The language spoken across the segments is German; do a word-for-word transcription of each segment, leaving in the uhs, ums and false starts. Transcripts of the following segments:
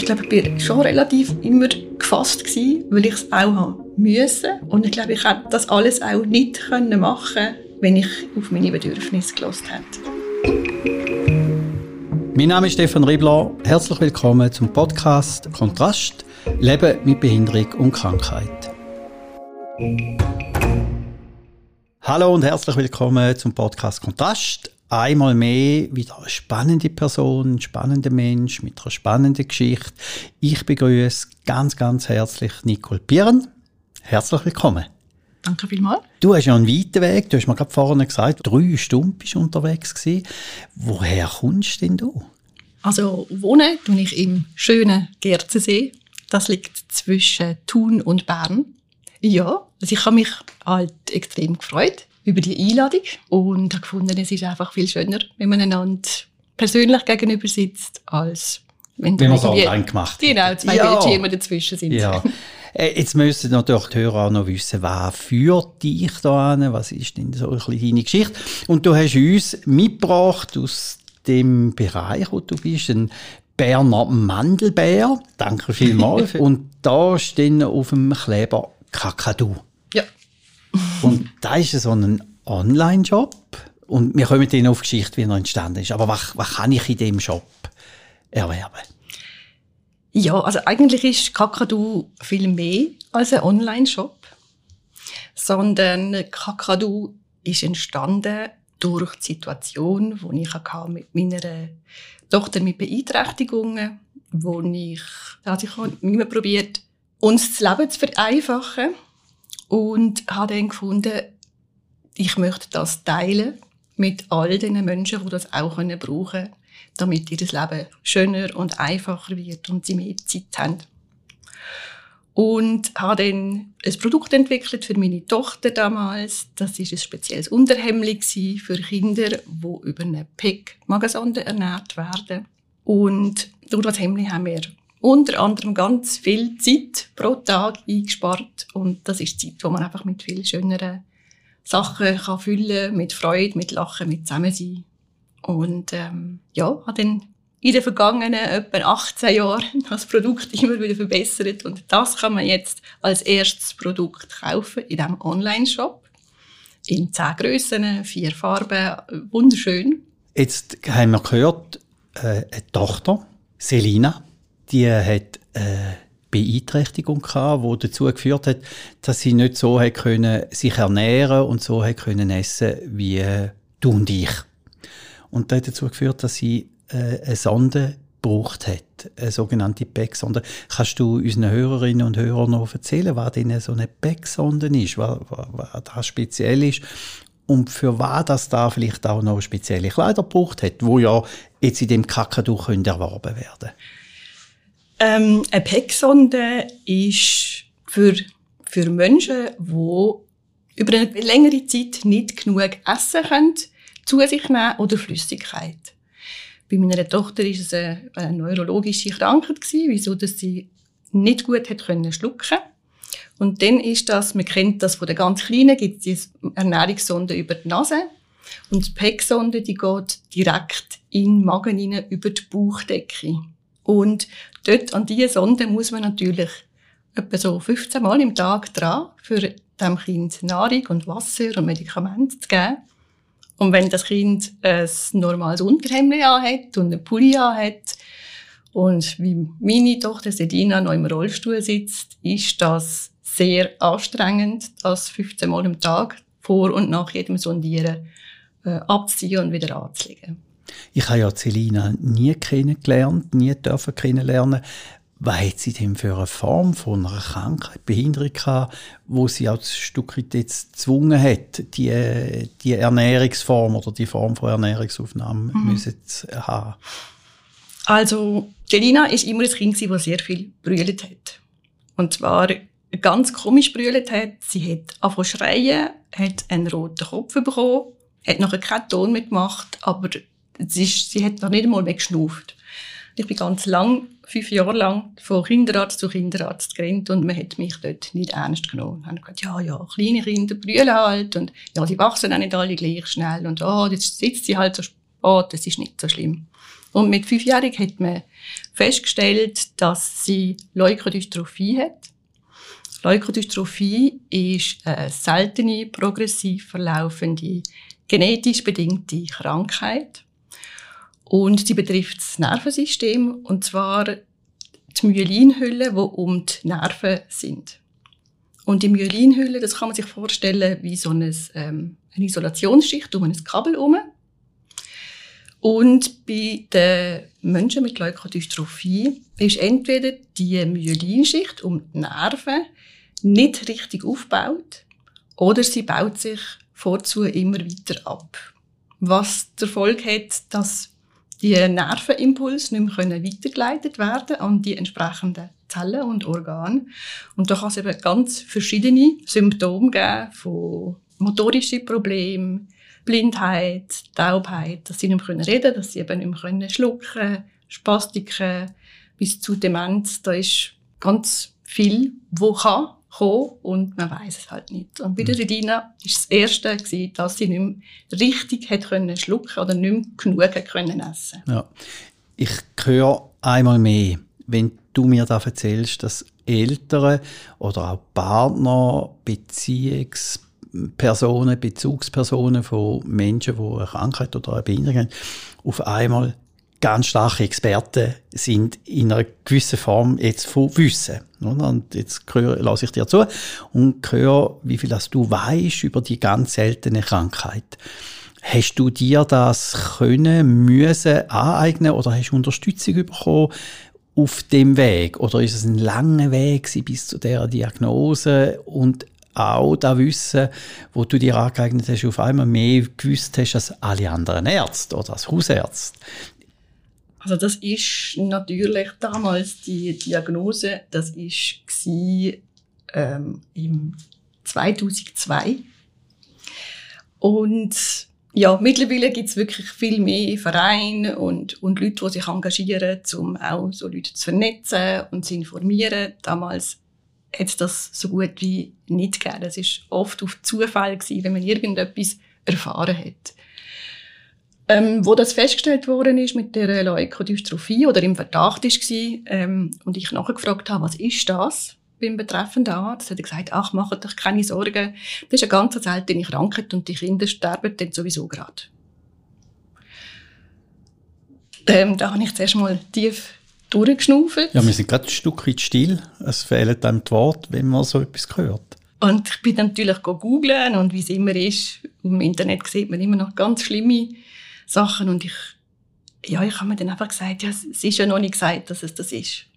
ich glaube, ich war schon relativ immer gefasst gewesen, weil ich es auch haben musste. Und ich glaube, ich hätte das alles auch nicht können machen, wenn ich auf meine Bedürfnisse gehört hätte. Mein Name ist Stefan Ribler. Herzlich willkommen zum Podcast Kontrast – Leben mit Behinderung und Krankheit. Hallo und herzlich willkommen zum Podcast Kontrast. Einmal mehr wieder eine spannende Person, ein spannender Mensch mit einer spannenden Geschichte. Ich begrüße ganz, ganz herzlich Nicole Pieren. Herzlich willkommen. Danke vielmals. Du hast ja einen weiten Weg. Du hast mir gerade vorhin gesagt, drei Stunden bist du unterwegs gewesen. Woher kommst denn du? Also wohne tue ich im schönen Gerzensee. Das liegt zwischen Thun und Bern. Ja, also ich habe mich halt extrem gefreut über die Einladung und habe gefunden, es ist einfach viel schöner, wenn man einander persönlich gegenüber sitzt, als wenn, wenn man es online gemacht hat. Genau, zwei ja. Bildschirme dazwischen sind. Ja. Jetzt müssen natürlich die Hörer auch noch wissen, was führt dich da an, was ist denn so ein bisschen deine Geschichte. Und du hast uns mitgebracht aus dem Bereich, wo du bist, ein Berner Mandelbär. Danke vielmals. Und da steht auf dem Kleber Kakadu. Ja. Und da ist so ein Online-Shop. Und wir kommen dann auf die Geschichte, wie er entstanden ist. Aber was, was kann ich in diesem Shop erwerben? Ja, also eigentlich ist Kakadu viel mehr als ein Online-Shop. Sondern Kakadu ist entstanden durch die Situation, die ich hatte mit meiner Tochter mit Beeinträchtigungen, wo ich, also ich habe immer probiert, uns das Leben zu vereinfachen und habe dann gefunden, ich möchte das teilen mit all den Menschen, die das auch brauchen können, damit ihr Leben schöner und einfacher wird und sie mehr Zeit haben. Und habe dann ein Produkt entwickelt für meine Tochter damals. Das war ein spezielles Unterhemdli für Kinder, die über eine P E C-Magensonde ernährt werden. Und durch das Hemdli haben wir unter anderem ganz viel Zeit pro Tag eingespart. Und das ist Zeit, die man einfach mit viel schöneren Sachen kann füllen kann, mit Freude, mit Lachen, mit Zusammensein. Und ähm, ja, habe dann in den vergangenen etwa achtzehn Jahren das Produkt immer wieder verbessert. Und das kann man jetzt als erstes Produkt kaufen in diesem Online-Shop. In zehn Grössen, vier Farben, wunderschön. Jetzt haben wir gehört, äh, eine Tochter, Selina, die hat eine Beeinträchtigung gehabt, die dazu geführt hat, dass sie nicht so hat können, sich ernähren und so hat können essen wie du und ich. Und das hat dazu geführt, dass sie äh, eine Sonde gebraucht hat, eine sogenannte P E C-Sonde. Kannst du unseren Hörerinnen und Hörern noch erzählen, was denn so eine P E C-Sonde ist, was, was, was das speziell ist und für was das da vielleicht auch noch spezielle Kleider gebraucht hat, die ja jetzt in dem Kakadu erworben werden? Ähm, eine P E C-Sonde ist für, für Menschen, die über eine längere Zeit nicht genug essen können, zu sich nehmen oder Flüssigkeit. Bei meiner Tochter war es eine, eine neurologische Krankheit, wieso dass sie nicht gut hat können schlucken. Und dann ist das, man kennt das von den ganz Kleinen, gibt es die Ernährungssonde über die Nase. Und die P E C-Sonde, die geht direkt in den Magen hinein, über die Bauchdecke. Und dort an diese Sonde muss man natürlich etwa so fünfzehn Mal im Tag dran, für dem Kind Nahrung und Wasser und Medikamente zu geben. Und wenn das Kind ein normales Unterhemd anhat und einen Pulli anhat und wie meine Tochter Sedina noch im Rollstuhl sitzt, ist das sehr anstrengend, das fünfzehn Mal am Tag vor und nach jedem Sondieren äh, abzuziehen und wieder anzulegen. Ich habe ja Selina nie kennengelernt, nie dürfen kennenlernen. Was hat sie denn für eine Form von einer Krankheit, Behinderung gehabt, wo sie auch ein Stück weit jetzt gezwungen hat, die, die Ernährungsform oder die Form von Ernährungsaufnahme mhm. müssen zu haben? Also, Selina war immer ein Kind, das sehr viel brüllt hat. Und zwar ganz komisch brüllt hat. Sie hat angefangen zu schreien, hat einen roten Kopf bekommen, hat nachher keinen Ton mehr gemacht, aber es ist, sie hat noch nicht einmal mehr geschnauft. Ich bin ganz lang, fünf Jahre lang, von Kinderarzt zu Kinderarzt gerannt und man hat mich dort nicht ernst genommen. Man hat gesagt, ja, ja, kleine Kinder brüllen halt und ja, die wachsen auch nicht alle gleich schnell und oh, jetzt sitzt sie halt so spät, das ist nicht so schlimm. Und mit fünfjährig hat man festgestellt, dass sie Leukodystrophie hat. Leukodystrophie ist eine seltene, progressiv verlaufende, genetisch bedingte Krankheit. Und sie betrifft das Nervensystem, und zwar die Myelinhülle, die um die Nerven sind. Und die Myelinhülle, das kann man sich vorstellen wie so eine, ähm, eine Isolationsschicht um ein Kabel herum. Und bei den Menschen mit Leukodystrophie ist entweder die Myelinschicht um die Nerven nicht richtig aufgebaut oder sie baut sich vorzu immer weiter ab. Was zur Folge hat, dass die Nervenimpulse nicht mehr weitergeleitet werden an die entsprechenden Zellen und Organe. Und da kann es eben ganz verschiedene Symptome geben, von motorischen Problemen, Blindheit, Taubheit, dass sie nicht mehr reden können, dass sie eben nicht mehr schlucken können, Spastiken, bis zu Demenz. Da ist ganz viel, was kann kommen, und man weiss es halt nicht. Und bei der Redina war das Erste, dass sie nicht mehr richtig hat können schlucken oder nicht mehr genug hat können essen. Ja. Ich höre einmal mehr, wenn du mir da erzählst, dass Eltern oder auch Partner, Beziehungspersonen, Bezugspersonen von Menschen, die eine Krankheit oder eine Behinderung haben, auf einmal ganz starke Experten sind in einer gewissen Form jetzt von Wissen. Und jetzt lasse ich dir zu und höre, wie viel du weißt über die ganz seltene Krankheit. Hast du dir das können, müssen aneignen oder hast du Unterstützung bekommen auf dem Weg? Oder ist es ein langer Weg bis zu dieser Diagnose und auch das Wissen, das du dir angeeignet hast, auf einmal mehr gewusst hast als alle anderen Ärzte oder als Hausärzte? Also das ist natürlich damals die Diagnose, das war ähm, im zweitausendzwei. Und ja, mittlerweile gibt es wirklich viel mehr Vereine und, und Leute, die sich engagieren, um auch so Leute zu vernetzen und zu informieren. Damals hat es das so gut wie nicht gegeben. Es war oft auf Zufall gewesen, wenn man irgendetwas erfahren hat. Ähm, wo das festgestellt worden ist mit der Leukodystrophie oder im Verdacht war, ähm, und ich nachgefragt habe, was ist das beim betreffenden Arzt, hat er gesagt, ach, macht euch keine Sorgen, das ist eine ganz seltene Krankheit und die Kinder sterben dann sowieso gerade. Ähm, da habe ich zuerst mal tief durchgeschnauft. Ja, wir sind gerade ein Stück weit still. Es fehlen einem die Worte, wenn man so etwas hört. Und ich bin dann natürlich googeln und wie es immer ist, im Internet sieht man immer noch ganz schlimme Sachen, und ich, ja, ich habe mir dann einfach gesagt, ja, es ist ja noch nicht gesagt, dass es das ist.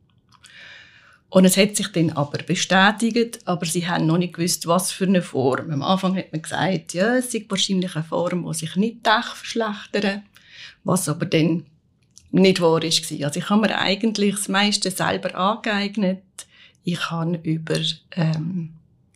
Und es hat sich dann aber bestätigt, aber sie haben noch nicht gewusst, was für eine Form. Am Anfang hat man gesagt, ja, es ist wahrscheinlich eine Form, die sich nicht verschlechtern, was aber dann nicht wahr war. Also ich habe mir eigentlich das meiste selber angeeignet. Ich habe über ähm,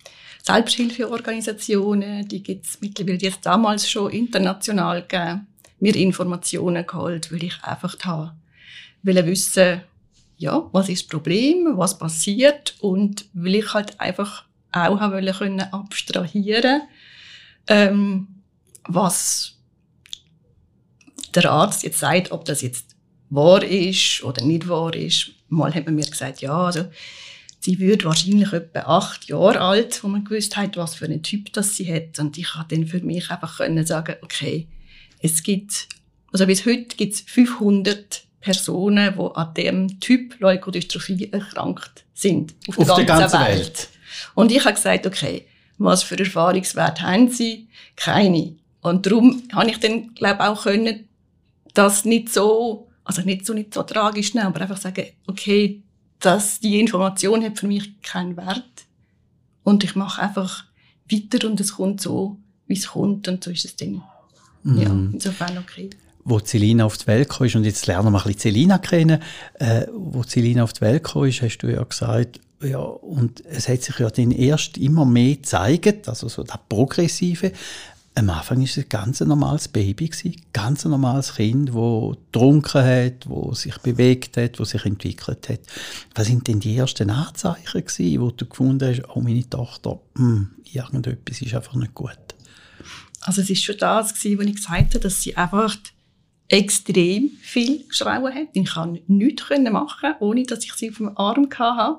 Selbsthilfeorganisationen, die gibt es mittlerweile jetzt damals schon international gegeben, mir Informationen geholt, weil ich einfach habe, will wissen, ja, was ist das Problem, was passiert, und weil ich halt einfach auch wollte können abstrahieren, ähm, was der Arzt jetzt sagt, ob das jetzt wahr ist oder nicht wahr ist. Mal hat man mir gesagt, ja, also sie wird wahrscheinlich etwa acht Jahre alt, wo man gewusst hat, was für einen Typ das sie hat. Und ich konnte dann für mich einfach können sagen, okay, es gibt, also bis heute gibt es fünfhundert Personen, die an diesem Typ Leukodystrophie erkrankt sind. Auf, auf der ganzen, ganzen Welt. Welt. Und ich habe gesagt, okay, was für Erfahrungswerte haben sie? Keine. Und darum habe ich dann, glaube ich, auch können, das nicht so, also nicht so, nicht so tragisch nehmen, aber einfach sagen, okay, dass die Information hat für mich keinen Wert. Und ich mache einfach weiter und es kommt so, wie es kommt, und so ist es dann. Mhm. Ja, insofern okay. Wo Celina auf die Welt kam, und jetzt lernen wir ein bisschen Celina kennen, äh, wo Celina auf die Welt kam, hast du ja gesagt, ja, und es hat sich ja dann erst immer mehr gezeigt, also so das Progressive. Am Anfang war es ein ganz normales Baby, ein ganz normales Kind, das getrunken hat, das sich bewegt hat, das sich entwickelt hat. Was waren denn die ersten Anzeichen gewesen, wo du gefunden hast, oh, meine Tochter, mh, irgendetwas ist einfach nicht gut? Also es war schon das, was ich gesagt habe, dass sie einfach extrem viel geschrauen hat. Ich konnte nichts machen, ohne dass ich sie auf dem Arm hatte.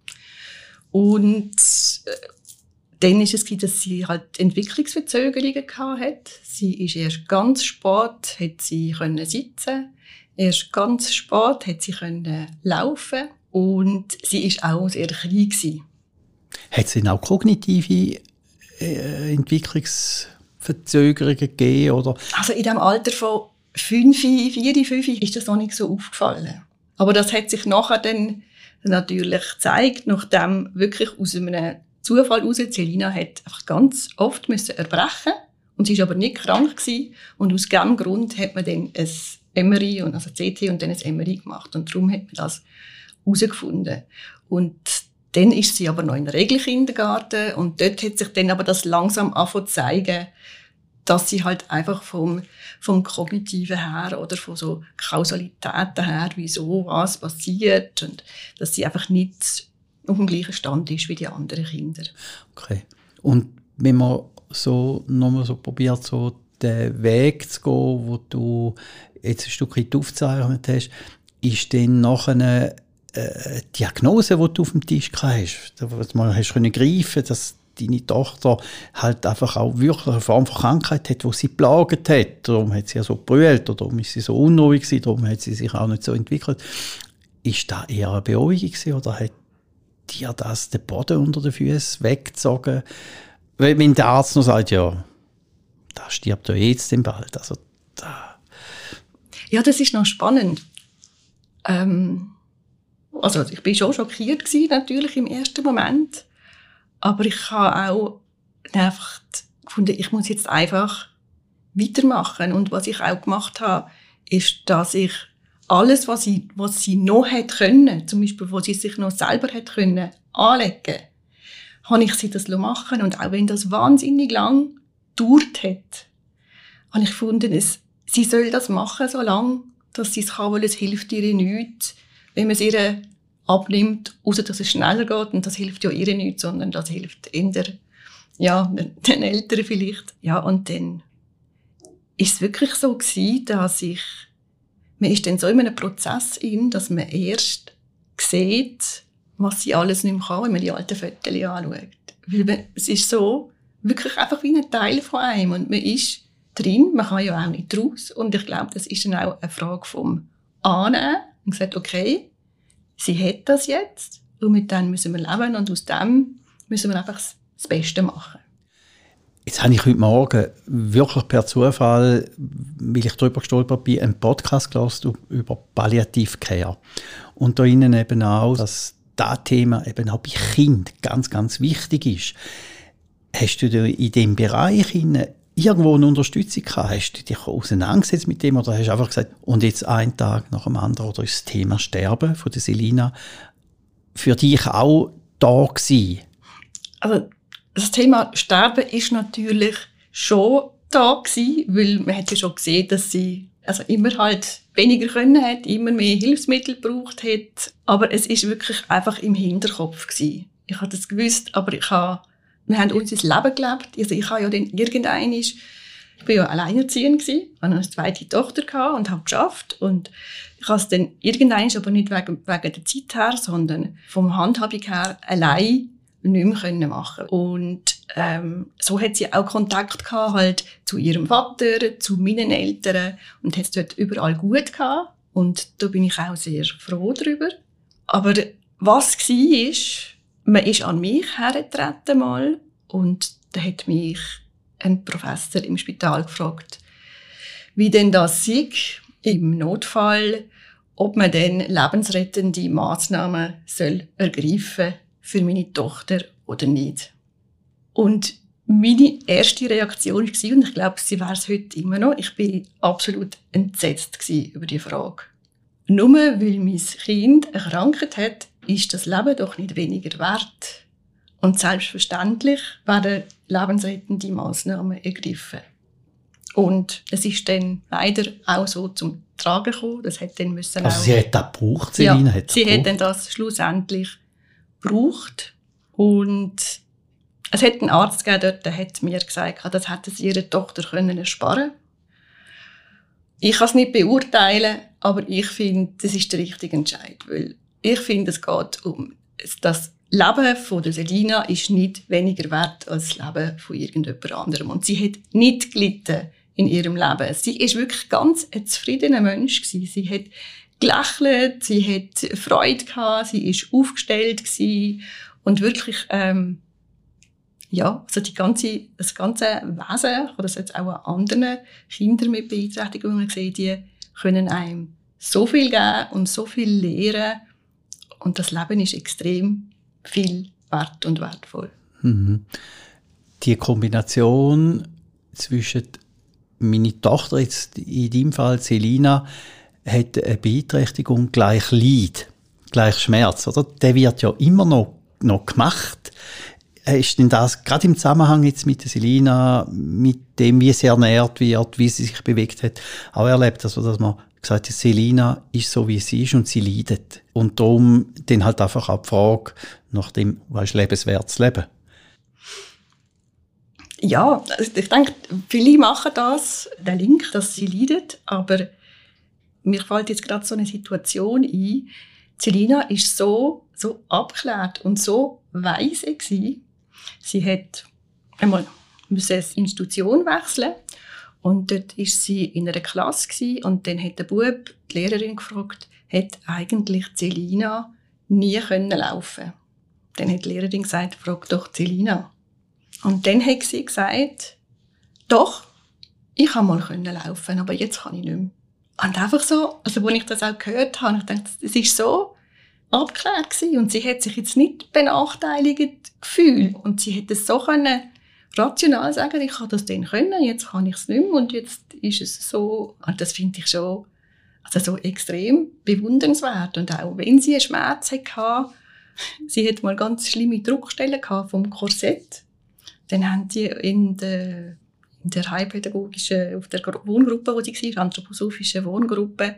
Und äh, dann war es, dass sie halt Entwicklungsverzögerungen hatte. Sie ist erst ganz spät, hat sie können sitzen. Erst ganz spät hat sie können laufen. Und sie war auch sehr klein gewesen. Hat es denn auch kognitive äh, Entwicklungsverzögerungen gegeben? Oder? Also in dem Alter von fünf, vier, fünf ist das noch nicht so aufgefallen. Aber das hat sich nachher dann natürlich gezeigt, nachdem wirklich aus einem Zufall heraus, Selina hat einfach ganz oft müssen erbrechen und sie war aber nicht krank gewesen. Und aus diesem Grund hat man dann ein M R I, und also C T und dann ein M R I gemacht. Und darum hat man das herausgefunden. Und dann ist sie aber noch in den Regelkindergarten und dort hat sich dann aber das langsam angefangen zu zeigen, dass sie halt einfach vom, vom Kognitiven her oder von so Kausalitäten her, wieso was passiert, und dass sie einfach nicht auf dem gleichen Stand ist wie die anderen Kinder. Okay. Und wenn man so nochmal so probiert, so den Weg zu gehen, wo du jetzt ein Stück weit aufgezeichnet hast, ist dann nachher eine Diagnose, die du auf dem Tisch hast, dass man hast können greifen, dass deine Tochter halt einfach auch wirklich eine Form von Krankheit hat, die sie plagt hat. Darum hat sie ja so gebrüllt, oder darum ist sie so unruhig gewesen, darum hat sie sich auch nicht so entwickelt. Ist das eher eine Beruhigung gewesen, oder hat dir das den Boden unter den Füßen weggezogen? Weil wenn der Arzt noch sagt, ja, da stirbt ja jetzt bald. Also, da. Ja, das ist noch spannend. Ähm, also ich bin schon schockiert gewesen, natürlich im ersten Moment. Aber ich habe auch einfach gefunden, ich muss jetzt einfach weitermachen. Und was ich auch gemacht habe, ist, dass ich alles, was sie, was sie noch hätte können, zum Beispiel, wo sie sich noch selber hätte können anlegen, habe ich sie das machen. Und auch wenn das wahnsinnig lang gedauert hat, habe ich gefunden, es, sie soll das machen, so lange, dass sie es kann, weil es hilft ihr nichts, wenn man es ihr abnimmt, außer dass es schneller geht, und das hilft ja ihr nicht, sondern das hilft eher, ja, den Eltern vielleicht. Ja, und dann ist es wirklich so gewesen, dass ich, man ist dann so in einem Prozess in, dass man erst sieht, was sie alles nicht mehr kann, wenn man die alten Fotos anschaut. Weil man, es ist so, wirklich einfach wie ein Teil von einem, und man ist drin, man kann ja auch nicht raus, und ich glaube, das ist dann auch eine Frage vom Annehmen und gesagt, okay, sie hat das jetzt und mit dem müssen wir leben, und aus dem müssen wir einfach das Beste machen. Jetzt habe ich heute Morgen wirklich per Zufall, weil ich darüber gestolpert bin, einen Podcast gehört über Palliative Care. Und da innen eben auch, dass das Thema eben auch bei Kindern ganz, ganz wichtig ist. Hast du dir in diesem Bereich irgendwo eine Unterstützung gehabt? Hast du dich auseinandergesetzt mit dem, oder hast du einfach gesagt, und jetzt einen Tag nach dem anderen, oder ist das Thema Sterben von der Selina für dich auch da gewesen? Also das Thema Sterben ist natürlich schon da gewesen, weil man hat ja schon gesehen, dass sie also immer halt weniger können hat, immer mehr Hilfsmittel gebraucht hat, aber es ist wirklich einfach im Hinterkopf gewesen. Ich habe das gewusst, aber ich habe wir haben unser Leben gelebt. Also ich habe ja dann irgendein, ich bin ja alleinerziehend gewesen, hatte eine zweite Tochter gehabt und habe geschafft, und ich habe es dann irgendein, aber nicht wegen, wegen der Zeit her, sondern vom Handhabung her allein nicht mehr können machen. Und ähm, so hat sie auch Kontakt gehabt halt zu ihrem Vater, zu meinen Eltern, und hat es dort überall gut gehabt. Und da bin ich auch sehr froh drüber. Aber was war, ist, man ist an mich hergetreten mal, und da hat mich ein Professor im Spital gefragt, wie denn das sei im Notfall, ob man denn lebensrettende Massnahmen soll ergreifen für meine Tochter oder nicht. Und meine erste Reaktion war, und ich glaube, sie wäre es heute immer noch, ich bin absolut entsetzt über die Frage. Nur weil mein Kind eine Krankheit hat, ist das Leben doch nicht weniger wert. Und selbstverständlich werden lebensrettende Massnahmen ergriffen. Und es ist dann leider auch so zum Tragen gekommen. Das hat dann müssen also auch, sie hat das gebraucht, Selina? Ja, hat sie gebraucht. hat dann das schlussendlich gebraucht. Und es hat einen Arzt gegeben, dort, der hat mir gesagt, das hätte sie ihrer Tochter können ersparen. ich kann es nicht beurteilen, aber ich finde, das ist der richtige Entscheid, weil ich finde, es geht um das Leben von der Selina ist nicht weniger wert als das Leben von irgendjemand anderem. Und sie hat nicht gelitten in ihrem Leben. Sie ist wirklich ganz ein zufriedener Mensch gewesen. Sie hat gelächelt, sie hat Freude gehabt, sie ist aufgestellt gewesen und wirklich, ähm, ja, also die ganze, das ganze Wesen, oder das jetzt auch an anderen Kindern mit Beeinträchtigungen, man sieht, die können einem so viel geben und so viel lehren. Und das Leben ist extrem viel wert und wertvoll. Mhm. Die Kombination zwischen meine Tochter, jetzt in deinem Fall Selina, hat eine Beeinträchtigung gleich Leid, gleich Schmerz, oder? Der wird ja immer noch, noch gemacht. Ist denn das gerade im Zusammenhang jetzt mit der Selina, mit dem, wie sie ernährt wird, wie sie sich bewegt hat, auch erlebt, also, dass man gesagt hat, Selina ist so, wie sie ist und sie leidet. Und darum dann halt einfach auch die Frage nach dem, was ist lebenswertes Leben? Ja, also ich denke, viele machen das, den Link, dass sie leidet, aber mir fällt jetzt gerade so eine Situation ein. Selina ist so, so abgeklärt und so weise gewesen. Sie hat einmal müssen eine Institution wechseln und dort ist sie in einer Klasse gewesen, und dann hat der Bub die Lehrerin gefragt, hat eigentlich Selina nie können laufen? Dann hat die Lehrerin gesagt, frag doch Selina. Und dann hat sie gesagt, doch, ich kann mal können laufen, aber jetzt kann ich nicht mehr. Und einfach so, also als ich das auch gehört habe, ich dachte, es ist so abgeklärt gewesen und sie hat sich jetzt nicht benachteiligt gefühlt und sie hätte es so können rational sagen, ich kann das dann können, jetzt kann ich es nicht mehr und jetzt ist es so, und das finde ich schon also so extrem bewundernswert. Und auch wenn sie einen Schmerz hatte, sie hatte mal ganz schlimme Druckstellen vom Korsett, dann haben sie in der, in der heilpädagogischen, auf der Wohngruppe, wo sie war, anthroposophischen Wohngruppe,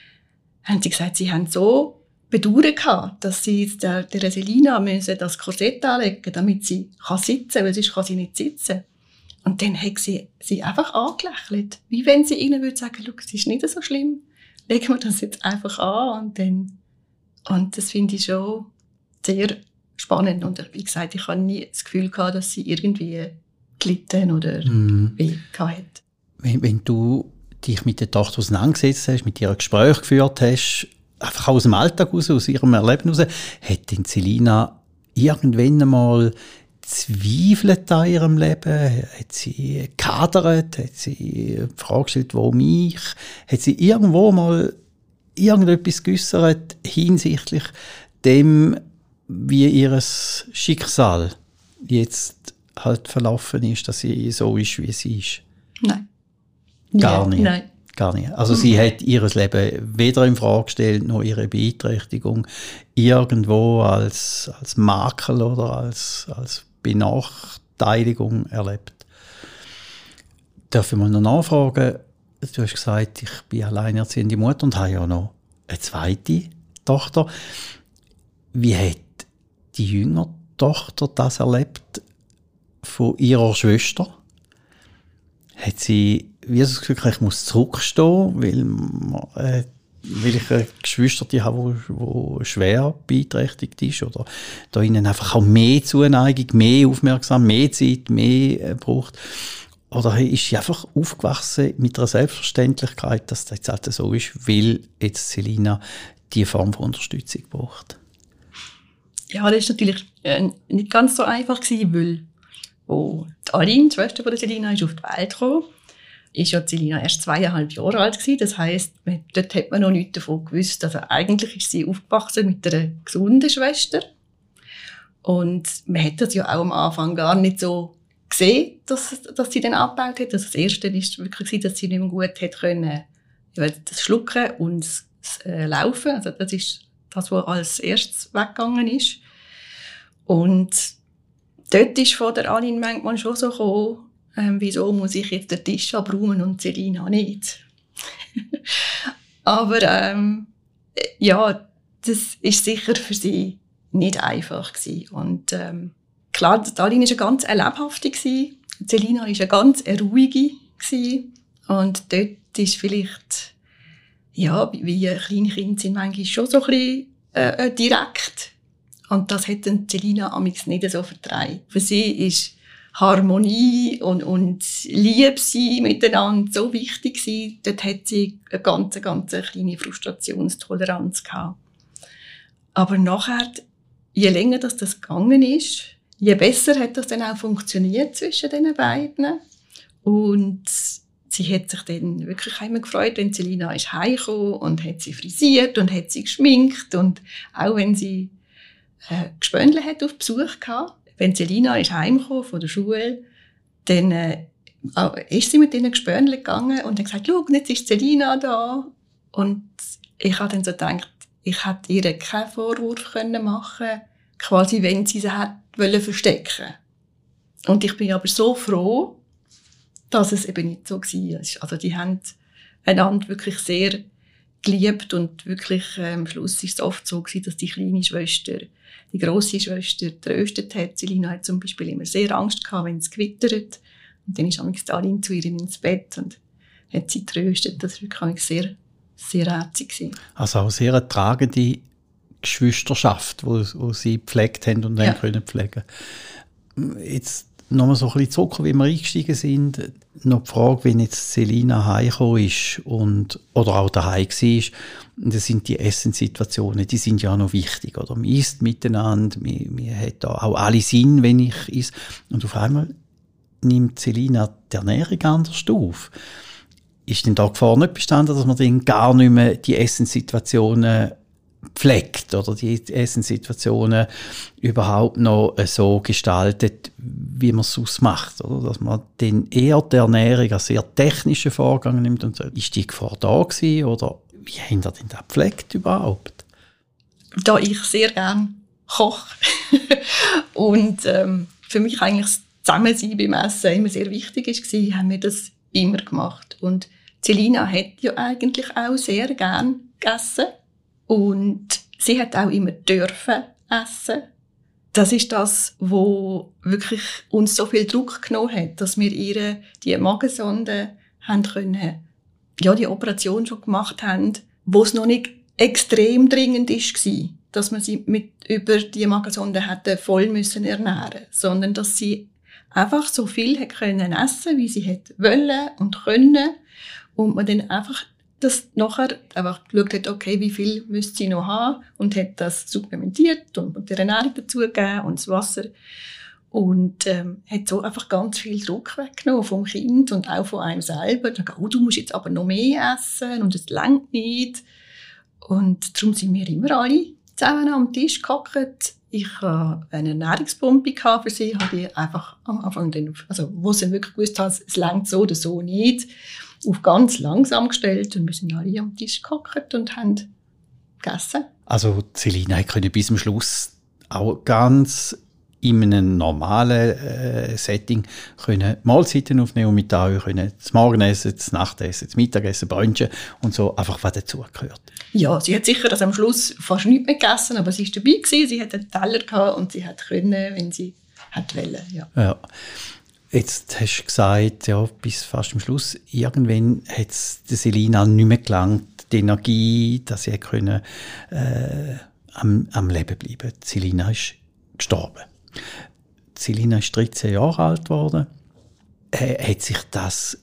haben sie gesagt, sie haben so Bedauern gehabt, dass sie jetzt der, der Selina müssen das Korsett anlegen, damit sie kann sitzen, weil sonst kann sie nicht sitzen. Und dann hat sie sie einfach angelächelt, wie wenn sie ihnen würde sagen, schau, es ist nicht so schlimm, legen wir das jetzt einfach an und dann, und das finde ich schon sehr spannend. Und wie gesagt, ich habe nie das Gefühl gehabt, dass sie irgendwie gelitten oder mhm. weh gehabt hat. Wenn, wenn du dich mit der Tochter auseinandergesetzt hast, mit ihr ein Gespräch geführt hast, einfach aus dem Alltag raus, aus ihrem Erleben raus, hat denn Selina irgendwann einmal zweifelt an ihrem Leben? Hat sie gehadert? Hat sie die Frage gestellt, warum ich? Hat sie irgendwo mal irgendetwas geäussert hinsichtlich dem, wie ihr Schicksal jetzt halt verlaufen ist, dass sie so ist, wie sie ist? Nein. Gar ja, nicht. Nein. Gar nicht. Also mhm. sie hat ihr Leben weder in Frage gestellt, noch ihre Beeinträchtigung irgendwo als, als Makel oder als, als Benachteiligung erlebt. Darf ich mal noch nachfragen? Du hast gesagt, ich bin alleinerziehende Mutter und habe ja noch eine zweite Tochter. Wie hat die jüngere Tochter das erlebt von ihrer Schwester? Hat sie wie das Gefühl, ich muss zurückstehen, weil, äh, weil ich eine Geschwister habe, die schwer beeinträchtigt ist, oder da ihnen einfach auch mehr Zuneigung, mehr Aufmerksamkeit, mehr Zeit, mehr äh, braucht. Oder ist sie einfach aufgewachsen mit einer Selbstverständlichkeit, dass das jetzt halt so ist, weil jetzt Selina diese Form von Unterstützung braucht? Ja, das war natürlich äh, nicht ganz so einfach gewesen, weil wo die Aline, die Schwester von der Selina, ist auf die Welt gekommen, ist ja Selina erst zweieinhalb Jahre alt gewesen. Das heisst, dort hat man noch nichts davon gewusst. Also eigentlich ist sie aufgewachsen mit einer gesunden Schwester. Und man hat das ja auch am Anfang gar nicht so gesehen, dass, dass sie dann abgebaut hat. Also das Erste war wirklich, dass sie nicht mehr gut hat können, das Schlucken und das äh, Laufen. Also das ist das, was als erstes weggegangen ist. Und dort ist von der Aline manchmal schon so gekommen, ähm, wieso muss ich jetzt den Tisch abräumen und Selina nicht? Aber ähm, ja, das ist sicher für sie nicht einfach gewesen. Und ähm, klar, die Aline war eine ganz eine lebhafte gewesen. Selina war eine ganz eine ruhige gewesen. Und dort ist vielleicht, ja, wie kleine Kinder sind manchmal schon so ein bisschen äh, direkt. Und das hat dann Celina amigs nicht so vertragen. Für sie ist Harmonie und, und Liebe sein miteinander so wichtig gewesen. Dort hat sie eine ganz, ganz kleine Frustrationstoleranz gehabt. Aber nachher, je länger das, das gegangen ist, je besser hat das dann auch funktioniert zwischen den beiden. Und sie hat sich dann wirklich immer gefreut, wenn Celina ist heimgekommen und hat sie frisiert und hat sie geschminkt. Und auch wenn sie äh, Gespöndle hat auf Besuch gehabt, wenn Celina ist heimgekommen von der Schule, dann äh, ist sie mit ihnen Gespöndle gegangen und hat gesagt, schau, jetzt ist Celina da. Und ich habe dann so gedacht, ich hätte ihr keinen Vorwurf können machen, quasi wenn sie sie hätte verstecken. Und ich bin aber so froh, dass es eben nicht so war. Also die haben einander wirklich sehr geliebt und wirklich äh, am Schluss war es oft so gewesen, dass die kleine Schwester die grosse Schwester tröstet hat. Celina hat zum Beispiel immer sehr Angst gehabt, wenn es gewittert. Und dann ist amigs Aline zu ihr ins Bett und hat sie tröstet. Das war wirklich sehr, sehr herzig. Also auch sehr eine tragende Geschwisterschaft, wo, wo sie gepflegt haben und dann ja. können pflegen. Jetzt nochmal so ein bisschen zurück, wie wir eingestiegen sind. Noch die Frage, wenn jetzt Celina heimgekommen ist und, oder auch daheim war, das sind die Essenssituationen, die sind ja noch wichtig. Oder? Man isst miteinander, man, man hat da auch alle Sinn, wenn ich esse. Und auf einmal nimmt Celina die Ernährung anders auf. Ist denn da Gefahr nicht bestanden, dass man dann gar nicht mehr die Essenssituationen pflegt oder die Essenssituationen überhaupt noch so gestaltet, wie man es sonst macht, oder? Dass man dann eher die Ernährung als sehr technischen Vorgang nimmt und so. Ist die Gefahr da gewesen, oder wie haben ihr denn das gepflegt überhaupt? Da ich sehr gerne koche und ähm, für mich eigentlich das Zusammensein beim Essen immer sehr wichtig war, haben wir das immer gemacht. Und Celina hat ja eigentlich auch sehr gerne gegessen. Und sie hat auch immer dürfen essen. Das ist das, was wirklich uns so viel Druck genommen hat, dass wir ihr die Magensonde haben können, ja, die Operation schon gemacht haben, wo es noch nicht extrem dringend war, dass man sie mit über die Magensonde hätte voll müssen ernähren, sondern dass sie einfach so viel hat können essen, wie sie hätte wollen und können, und man dann einfach das nachher einfach geschaut hat, okay, wie viel müsste sie noch haben, und hat das supplementiert und, und die Ernährung dazu gegeben und das Wasser. Und ähm, hat so einfach ganz viel Druck weggenommen vom Kind und auch von einem selber. Dann, oh, du musst jetzt aber noch mehr essen und es reicht nicht. Und darum sind wir immer alle zusammen am Tisch gehockt. Ich hatte eine Ernährungspumpe für sie, habe ich einfach am Anfang, dann, also wo sie wirklich gewusst hat, es reicht so oder so nicht, auf ganz langsam gestellt, und wir sind alle am Tisch gehockt und haben gegessen. Also Celina konnte bis zum Schluss auch ganz in einem normalen äh, Setting können Mahlzeiten aufnehmen und mit euch können das Morgenessen, das Nachtessen, das Mittagessen, Brunchen und so, einfach was dazugehört. Ja, sie hat sicher das am Schluss fast nichts mehr gegessen, aber sie war dabei gewesen, sie hatte einen Teller gehabt und sie hat können, wenn sie hat wollen. Ja. Ja. Jetzt hast du gesagt, ja, bis fast am Schluss, irgendwann hat es der Celina nicht mehr gelangt, die Energie, dass sie können, äh, am, am Leben bleiben. Celina ist gestorben. Celina ist dreizehn Jahre alt geworden. Äh, hat sich das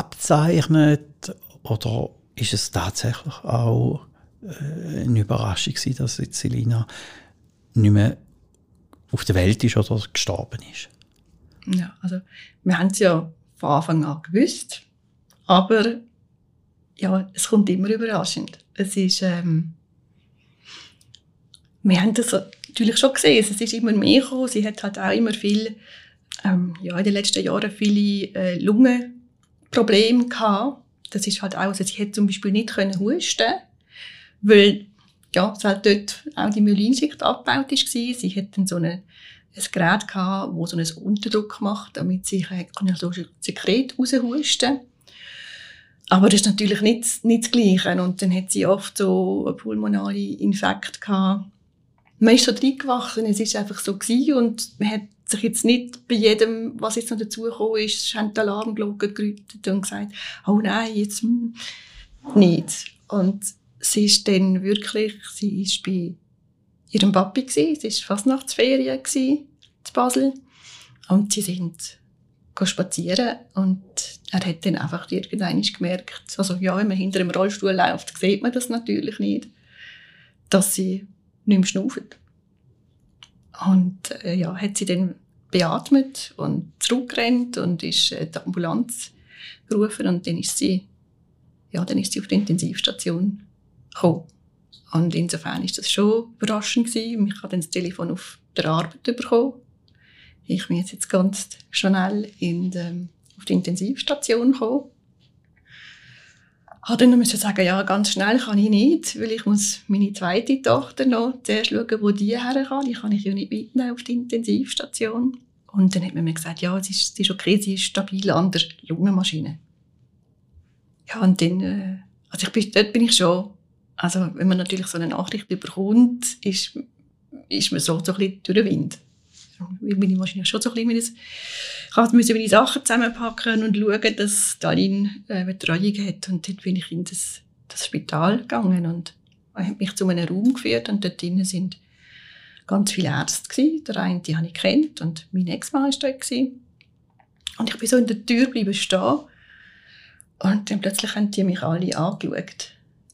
abzeichnet oder ist es tatsächlich auch äh, eine Überraschung gewesen, dass Celina nicht mehr auf der Welt ist oder gestorben ist? Ja, also wir haben es ja von Anfang an gewusst, aber ja, es kommt immer überraschend. Es ist, ähm, wir haben das natürlich schon gesehen, es ist immer mehr gekommen. Sie hat halt auch immer viel, ähm, ja, in den letzten Jahren viele äh, Lungenprobleme gehabt. Das ist halt auch, also sie hat zum Beispiel nicht können husten, weil ja, es halt dort auch die Myelinschicht abgebaut war. Sie hat dann so eine ein Gerät gehabt, das so einen Unterdruck macht, damit sie so Sekret raushusten kann. Aber das ist natürlich nicht, nicht das Gleiche. Und dann hat sie oft so einen pulmonalen Infekt gehabt. Man ist so reingewachsen, es war einfach so gewesen, und man hat sich jetzt nicht bei jedem, was jetzt noch dazugekommen ist, haben die Alarmglocken geläutet und gesagt, oh nein, jetzt hm, nicht. Und sie ist dann wirklich, sie ist bei ihrem Papi gsi, sie war Fasnachtsferien gsi, in Basel. Und sie sind spazieren und er hat dann einfach irgendwann gemerkt, also ja, wenn man hinter einem Rollstuhl läuft, sieht man das natürlich nicht, dass sie nicht mehr schnauft. Und äh, ja, hat sie dann beatmet und zurückgerannt und ist äh, die Ambulanz gerufen und dann ist sie, ja, dann ist sie auf die Intensivstation gekommen. Und insofern war das schon überraschend gewesen. Ich habe dann das Telefon auf der Arbeit bekommen. Ich bin jetzt ganz schnell in die, auf die Intensivstation gekommen. Ich musste dann müssen sagen, ja, ganz schnell kann ich nicht, weil ich muss meine zweite Tochter noch zuerst schauen, wo die her kann. Die kann ich ja nicht mitnehmen auf die Intensivstation. Und dann hat man mir gesagt, ja, es ist, es ist okay, sie ist stabil an der Lungenmaschine. Ja, und dann, äh, also ich bin, dort bin ich schon, also wenn man natürlich so eine Nachricht bekommt, ist, ist man so, so ein bisschen durch den Wind. Ich bin wahrscheinlich schon so ein bisschen, ich musste meine Sachen zusammenpacken und schauen, dass Darlene äh, Betreuung hat. Und dort bin ich in das, das Spital gegangen und er hat mich zu einem Raum geführt und dort drinnen sind ganz viele Ärzte gewesen. Der eine, die habe ich kennt und mein Ex-Mann war dort gewesen. Und ich bin so in der Tür bleiben stehen und dann plötzlich haben die mich alle angeschaut.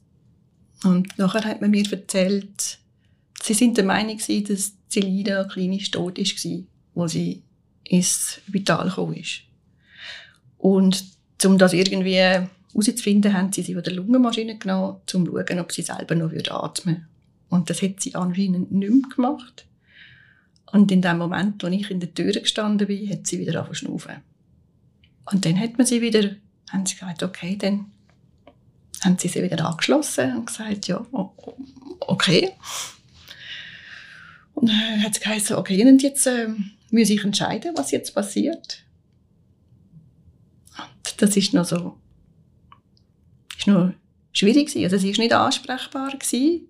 Und nachher hat man mir erzählt, sie sind der Meinung gewesen, dass Selina klinisch tot war, als sie ins Spital gekommen ist. Und um das irgendwie herauszufinden, haben sie sie von der Lungenmaschine genommen, um zu schauen, ob sie selber noch atmen würde. Und das hat sie anscheinend nicht mehr gemacht. Und in dem Moment, als ich in der Tür gestanden bin, hat sie wieder angefangen zu schnaufen. Und dann hat man sie wieder, haben sie gesagt, okay, dann haben sie sie wieder angeschlossen und gesagt, ja, okay. Und dann hat es geheißen, okay, und jetzt äh, muss ich entscheiden, was jetzt passiert. Und das ist noch so, ist noch schwierig gewesen. Also sie war nicht ansprechbar gewesen.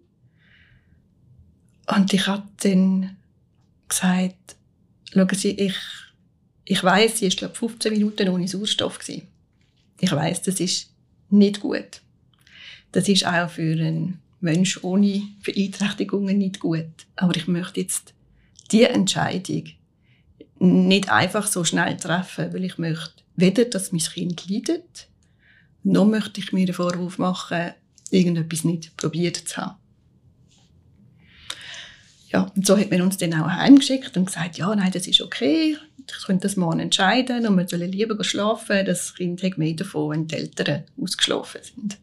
Und ich habe dann gesagt, schauen Sie, ich, ich weiss, sie war, glaube ich, fünfzehn Minuten ohne Sauerstoff gewesen. Ich weiss, das ist nicht gut. Das ist auch für einen Mensch ohne Beeinträchtigungen nicht gut. Aber ich möchte jetzt diese Entscheidung nicht einfach so schnell treffen, weil ich möchte weder, dass mein Kind leidet, noch möchte ich mir den Vorwurf machen, irgendetwas nicht probiert zu haben. Ja, und so hat man uns dann auch heimgeschickt und gesagt, ja, nein, das ist okay, ich könnte das morgen entscheiden und wir sollen lieber schlafen, das Kind hat mehr davon, wenn die Eltern ausgeschlafen sind.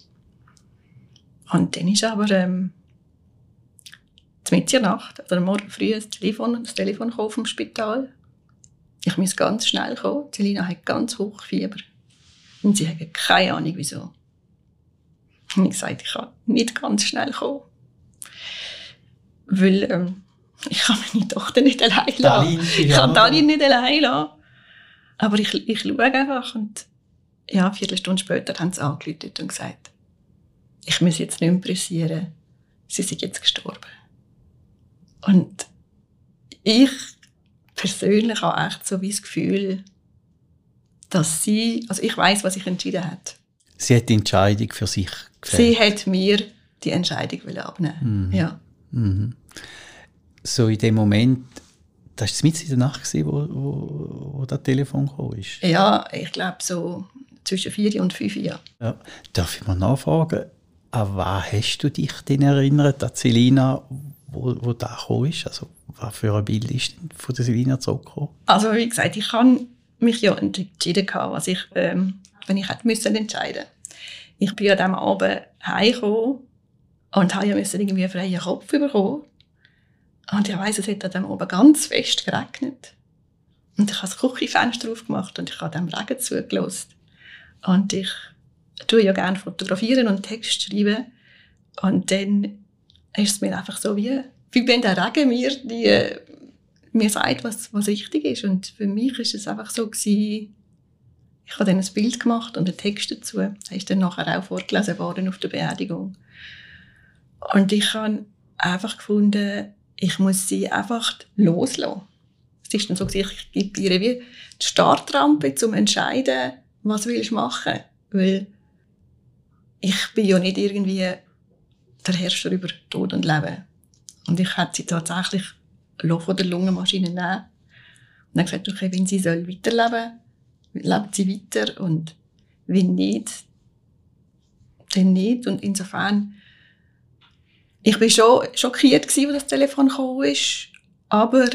Und dann ist aber ähm, mitten in der Nacht, oder morgen früh, das Telefon, das Telefon kam vom Spital. Ich muss ganz schnell kommen. Selina hat ganz hoch Fieber. Und sie hat keine Ahnung, wieso. Und ich sagte, ich kann nicht ganz schnell kommen. Weil ähm, ich kann meine Tochter nicht allein lassen. Ich kann Darlene nicht allein lassen. Aber ich, ich schaue einfach. Und ja, eine Viertelstunde später haben sie angerufen und gesagt, ich muss jetzt nicht mehr pressieren, sie sind jetzt gestorben. Und ich persönlich habe echt so wie das Gefühl, dass sie, also ich weiss, was ich entschieden habe. Sie hat die Entscheidung für sich gefällt. Sie hat mir die Entscheidung abnehmen. Mhm. Ja. Mhm. So in dem Moment, das war mitten in der Nacht, wo, wo, wo das Telefon gekommen ist? Ja, ich glaube so zwischen vier und fünf Jahren. Ja. Darf ich mal nachfragen, an was hast du dich denn erinnert, an Selina, wo, wo da gekommen ist? Also, was für ein Bild ist denn von der Selina zurückgekommen? Also wie gesagt, ich habe mich ja entschieden, was ich, ähm, wenn ich hätte müssen entscheiden. Ich bin an diesem Abend heimgekommen und habe ja irgendwie einen freien Kopf bekommen. Und ich weiss, es hat an diesem Abend ganz fest geregnet. Und ich habe das Küchenfenster aufgemacht und ich habe dem Regen zugelassen. Und ich tue ja gerne fotografieren und Text schreiben. Und dann ist es mir einfach so wie, wie wenn der Regen mir, die, mir sagt, was, was richtig ist. Und für mich war es einfach so gewesen, ich habe dann ein Bild gemacht und einen Text dazu. Das ist dann nachher auch vorgelesen worden auf der Beerdigung. Und ich habe einfach gefunden, ich muss sie einfach loslassen. Es ist dann so, ich gebe ihr wie die Startrampe, um zu entscheiden, was willst du machen. Weil ich bin ja nicht irgendwie der Herrscher über Tod und Leben. Und ich hätte sie tatsächlich Loch von der Lungenmaschine nehmen. Und dann gesagt, okay, wenn sie soll weiterleben, lebt sie weiter. Und wenn nicht, dann nicht. Und insofern, ich war schon schockiert gewesen, als das Telefon gekommen ist. Aber,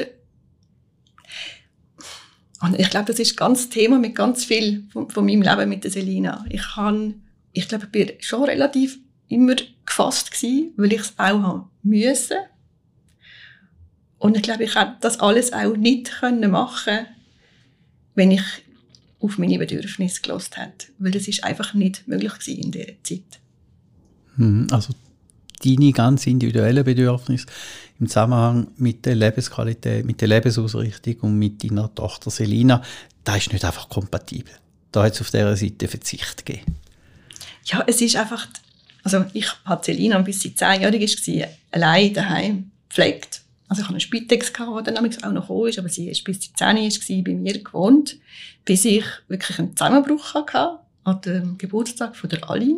und ich glaube, das ist ein ganz Thema mit ganz viel von, von meinem Leben mit der Selina. Ich kann, ich glaube, ich war schon relativ immer gefasst gewesen, weil ich es auch haben müssen. Und ich glaube, ich hätte das alles auch nicht machen können, wenn ich auf meine Bedürfnisse gehört hätte. Weil das ist einfach nicht möglich gewesen in dieser Zeit. Also deine ganz individuellen Bedürfnisse im Zusammenhang mit der Lebensqualität, mit der Lebensausrichtung und mit deiner Tochter Selina, das ist nicht einfach kompatibel. Da hat es auf dieser Seite Verzicht gegeben. Ja, es ist einfach, also ich hatte Selina, bis sie zehnjährig war, allein daheim gepflegt. Also ich hatte eine Spitex, die dann auch noch gekommen ist, aber sie ist bis sie zehn war bei mir gewohnt, bis ich wirklich einen Zusammenbruch hatte, an dem Geburtstag von der Aline.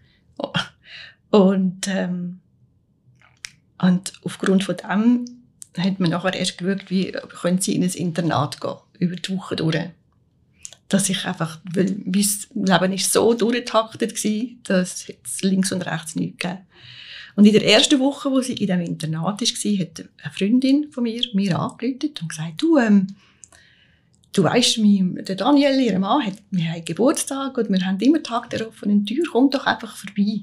Und, ähm, und aufgrund von dem hat man nachher erst geschaut, wie können sie in ein Internat gehen, über die Woche durch. Dass ich einfach, weil mein Leben ist so durchgetaktet war, dass es links und rechts nichts gegeben. Und in der ersten Woche, wo sie in diesem Internat war, hat eine Freundin von mir mir angerufen und gesagt, du, ähm, du weisst, der Daniel, ihr Mann, hat, wir haben Geburtstag und wir haben immer Tag der offenen Tür, komm doch einfach vorbei.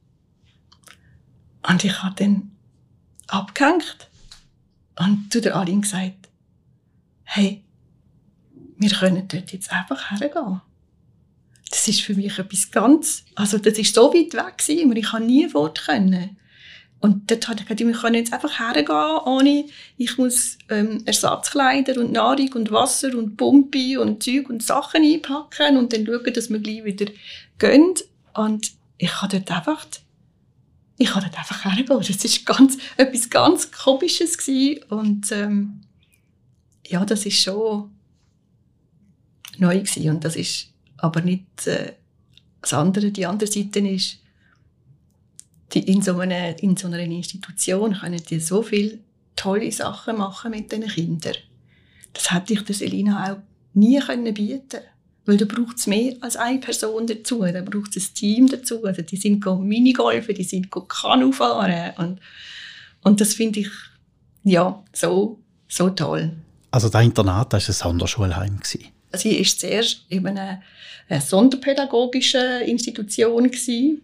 Und ich habe dann abgehängt und zu der Aline gesagt, hey, wir können dort jetzt einfach hergehen. Das ist für mich etwas ganz, also das ist so weit weg gewesen, aber ich kann nie fort können. Und dort habe ich gesagt, wir können jetzt einfach hergehen, ohne, ich muss ähm, Ersatzkleider und Nahrung und Wasser und Pumpe und Zeug und Sachen einpacken und dann schauen, dass wir gleich wieder gehen. Und ich habe dort einfach, ich habe dort einfach hergehen. Das war ganz, etwas ganz Komisches gewesen. Und ähm, ja, das ist schon neu gewesen. Und das ist aber nicht äh, das andere. Die andere Seite ist, die in, so einer, in so einer Institution können die so viele tolle Sachen machen mit diesen Kindern. Das hätte ich der Selina auch nie können bieten. Weil da braucht es mehr als eine Person dazu. Da braucht es ein Team dazu. Also die sind Minigolfen, die sind Kanu fahren. Und, und das finde ich ja, so, so toll. Also das Internat, das war ein Sonderschulheim. Sie war zuerst in einer, einer sonderpädagogischen Institution gewesen.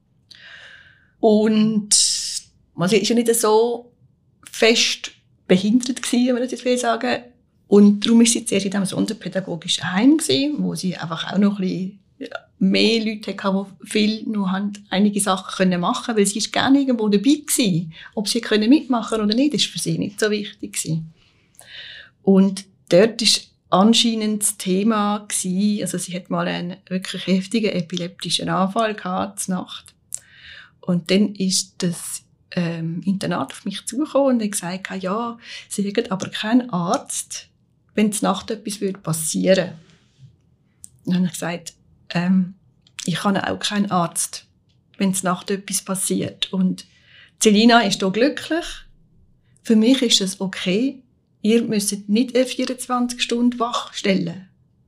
Und also sie war ja nicht so fest behindert gewesen, wenn man das jetzt will sagen. Und darum war sie zuerst in diesem sonderpädagogischen Heim gewesen, wo sie einfach auch noch ein bisschen mehr Leute hatten, die viel noch haben, einige Sachen machen können, weil sie ist gerne irgendwo dabei gewesen. Ob sie können mitmachen oder nicht, ist für sie nicht so wichtig gewesen. Und dort war anscheinend das Thema gewesen, also sie hat mal einen wirklich heftigen epileptischen Anfall gehabt, zur Nacht. Und dann ist das ähm, Internat auf mich zugekommen und hat gesagt, ja, sie hätten aber keinen Arzt, wenn zur Nacht etwas passieren würde. Und dann habe ich gesagt, ähm, ich habe auch keinen Arzt, wenn zur Nacht etwas passiert. Und Selina ist hier glücklich. Für mich ist es okay. Ihr müsst nicht vierundzwanzig Stunden wach stellen.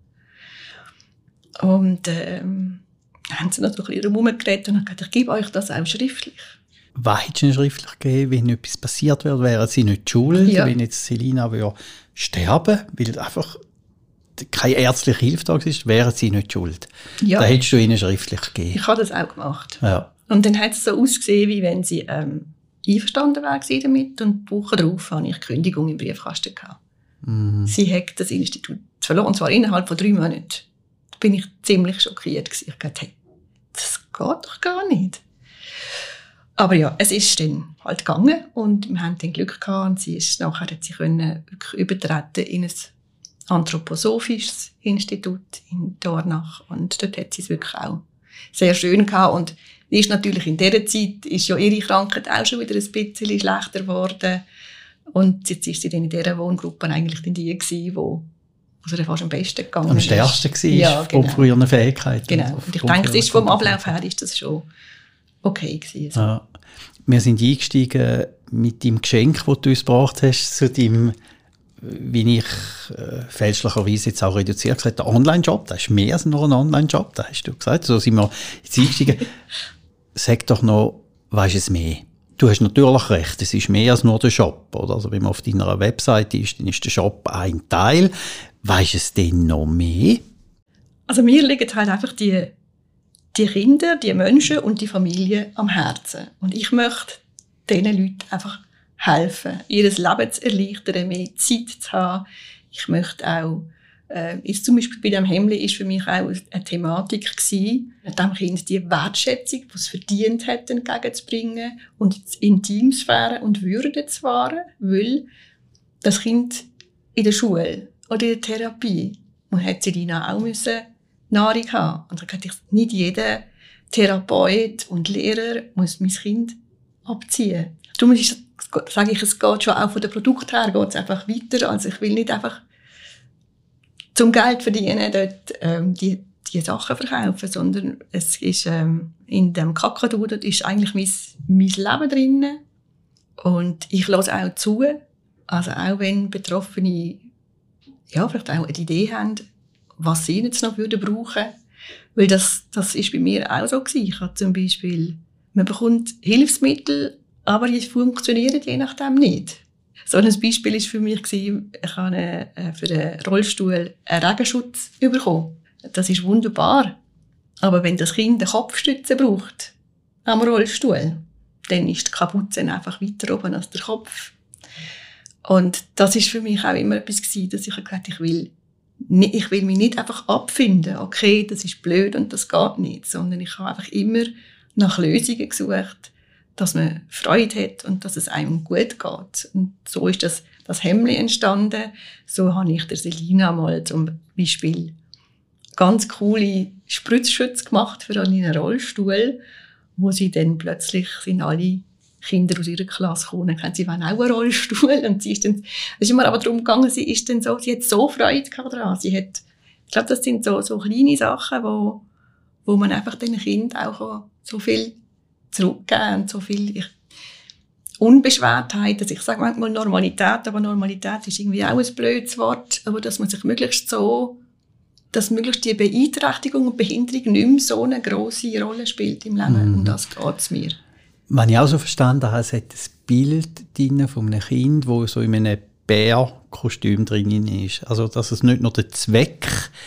Und ähm, dann haben sie noch so ein bisschen rumgeredet und haben gesagt, ich gebe euch das auch schriftlich. Was hättest du denn schriftlich gegeben, wenn etwas passiert wäre? Wären sie nicht schuld, ja. Wenn jetzt Selina würde sterben, weil einfach keine ärztliche Hilfe da ist, wären sie nicht schuld. Ja. Da hättest du ihnen schriftlich gegeben. Ich habe das auch gemacht. Ja. Und dann hat es so ausgesehen, wie wenn sie ähm, einverstanden wäre damit. Und die Woche darauf hatte ich Kündigung im Briefkasten gehabt. Mhm. Sie hat das Institut verloren, und zwar innerhalb von drei Monaten. Da bin ich ziemlich schockiert gewesen. Ich dachte, hey, das geht doch gar nicht. Aber ja, es ist dann halt gegangen und wir haben dann Glück gehabt und sie ist nachher hat sie können wirklich übertreten in ein anthroposophisches Institut in Dornach und dort hat sie es wirklich auch sehr schön gehabt und ist natürlich in dieser Zeit ist ja ihre Krankheit auch schon wieder ein bisschen schlechter geworden Und jetzt ist sie dann in dieser Wohngruppe eigentlich die gewesen, wo was er fast am besten gegangen am stärksten war ja, genau. von früheren Fähigkeiten. Genau. Und ich denke, ist vom Ablauf her ist das schon okay gewesen. So. Ja. Wir sind eingestiegen mit dem Geschenk, das du uns gebracht hast, zu deinem, wie ich äh, fälschlicherweise jetzt auch reduziert gesagt habe, der Online-Job. Das ist mehr als nur ein Online-Job, das hast du gesagt. So sind wir jetzt eingestiegen. Sag doch noch, was ist es mehr? Du hast natürlich recht, es ist mehr als nur der Shop. Oder? Also wenn man auf deiner Webseite ist, dann ist der Shop ein Teil. Weisst es denn noch mehr? Also mir liegen halt einfach die, die Kinder, die Menschen und die Familie am Herzen. Und ich möchte diesen Leuten einfach helfen, ihr Leben zu erleichtern, mehr Zeit zu haben. Ich möchte auch, äh, ist zum Beispiel bei dem Hemli ist für mich auch eine Thematik gewesen, dem Kind die Wertschätzung, die es verdient hat, entgegenzubringen und die Intimsphäre und Würde zu wahren, weil das Kind in der Schule oder in der Therapie, man hat Selina auch müssen Nahrung haben. Und dann ich, nicht jeder Therapeut und Lehrer muss mein Kind abziehen. Darum ist es, sage ich, es geht schon auch von dem Produkt her, geht es einfach weiter. Also ich will nicht einfach zum Geld verdienen dort ähm, die, die Sachen verkaufen, sondern es ist ähm, in dem Kakadu, dort ist eigentlich mein, mein Leben drin. Und ich lasse auch zu, also auch wenn Betroffene ja, vielleicht auch eine Idee haben, was sie jetzt noch würden brauchen. Weil das, das ist bei mir auch so gewesen. Ich habe zum Beispiel, man bekommt Hilfsmittel, aber die funktionieren je nachdem nicht. So ein Beispiel war für mich gewesen, ich habe eine, für einen Rollstuhl einen Regenschutz bekommen. Das ist wunderbar. Aber wenn das Kind eine Kopfstütze braucht, am Rollstuhl, dann ist die Kapuze einfach weiter oben als der Kopf. Und das ist für mich auch immer etwas gewesen, dass ich gesagt habe, ich will, nicht, ich will mich nicht einfach abfinden, okay, das ist blöd und das geht nicht, sondern ich habe einfach immer nach Lösungen gesucht, dass man Freude hat und dass es einem gut geht. Und so ist das, das Hemli entstanden. So habe ich der Selina mal zum Beispiel ganz coole Spritzschütze gemacht für einen Rollstuhl, wo sie dann plötzlich sind alle Kinder aus ihrer Klasse kommen und gesagt, sie wollen auch einen Rollstuhl. Und sie ist dann, es ist immer aber darum gegangen, sie ist dann so, sie hat so Freude daran. Sie hat, ich glaube, das sind so, so kleine Sachen, wo, wo man einfach den Kindern auch so viel zurückgeben und so viel ich, Unbeschwertheit. Also ich sage manchmal Normalität, aber Normalität ist irgendwie auch ein blödes Wort. Aber dass man sich möglichst so, dass möglichst die Beeinträchtigung und Behinderung nicht mehr so eine grosse Rolle spielt im Leben. Mhm. Und das geht es mir. Wenn ich auch so verstanden habe, es hat ein Bild drin von einem Kind, das so in einem Bärkostüm drin ist. Also, dass es nicht nur den Zweck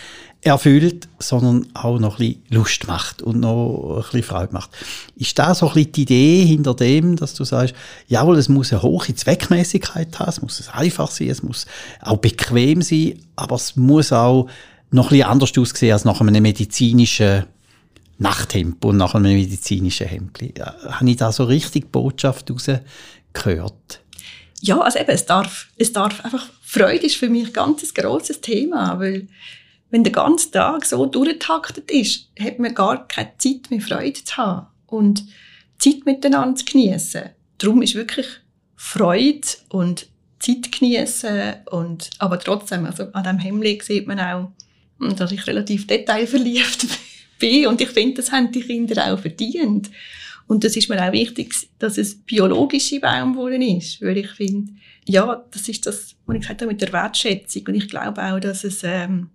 erfüllt, sondern auch noch ein bisschen Lust macht und noch ein bisschen Freude macht. Ist das so ein bisschen die Idee hinter dem, dass du sagst, jawohl, es muss eine hohe Zweckmäßigkeit haben, es muss einfach sein, es muss auch bequem sein, aber es muss auch noch ein bisschen anders aussehen als nach einem medizinischen Nachthemd und nach einem medizinischen Hemdli. Habe ich da so richtig Botschaft rausgehört? Ja, also eben, es darf, es darf einfach, Freude ist für mich ein ganz grosses Thema, weil wenn der ganze Tag so durchgetaktet ist, hat man gar keine Zeit mehr Freude zu haben und Zeit miteinander zu geniessen. Darum ist wirklich Freude und Zeit geniessen und, aber trotzdem, also an diesem Hemdli sieht man auch, dass ich relativ detailverliebt bin und ich finde, das haben die Kinder auch verdient. Und das ist mir auch wichtig, dass es biologische Baumwolle ist, weil ich finde, ja, das ist das, was ich gesagt habe mit der Wertschätzung und ich glaube auch, dass es, ähm,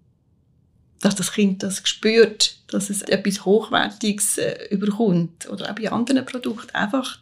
dass das Kind das spürt, dass es etwas Hochwertiges äh, überkommt oder auch bei anderen Produkten einfach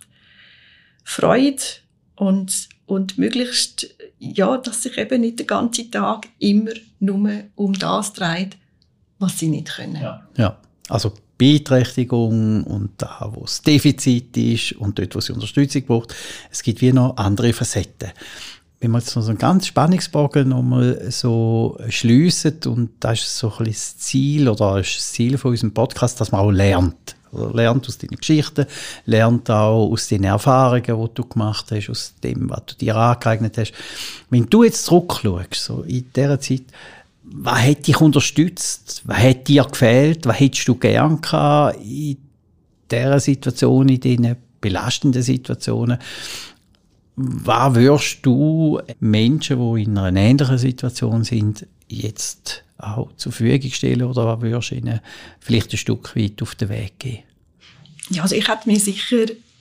Freude und, und möglichst, ja, dass sich eben nicht den ganzen Tag immer nur um das dreht, was sie nicht können. Ja, ja. Also Beeinträchtigung und da, wo es Defizit ist und dort, wo sie Unterstützung braucht. Es gibt wie noch andere Facetten. Wenn wir jetzt noch so einen ganz Spannungsbogen nochmal so schliessen, und das ist so ein bisschen das Ziel, oder das, ist das Ziel von unserem Podcast, dass man auch lernt. Oder lernt aus deinen Geschichten, lernt auch aus den Erfahrungen, die du gemacht hast, aus dem, was du dir angeeignet hast. Wenn du jetzt zurückschaust, so in dieser Zeit, was hat dich unterstützt? Was hat dir gefehlt? Was hättest du gern gehabt in dieser Situation, in diesen belastenden Situationen? Was würdest du Menschen, die in einer ähnlichen Situation sind, jetzt auch zur Verfügung stellen oder was würdest du ihnen vielleicht ein Stück weit auf den Weg geben? Ja, also ich hätte mir sicher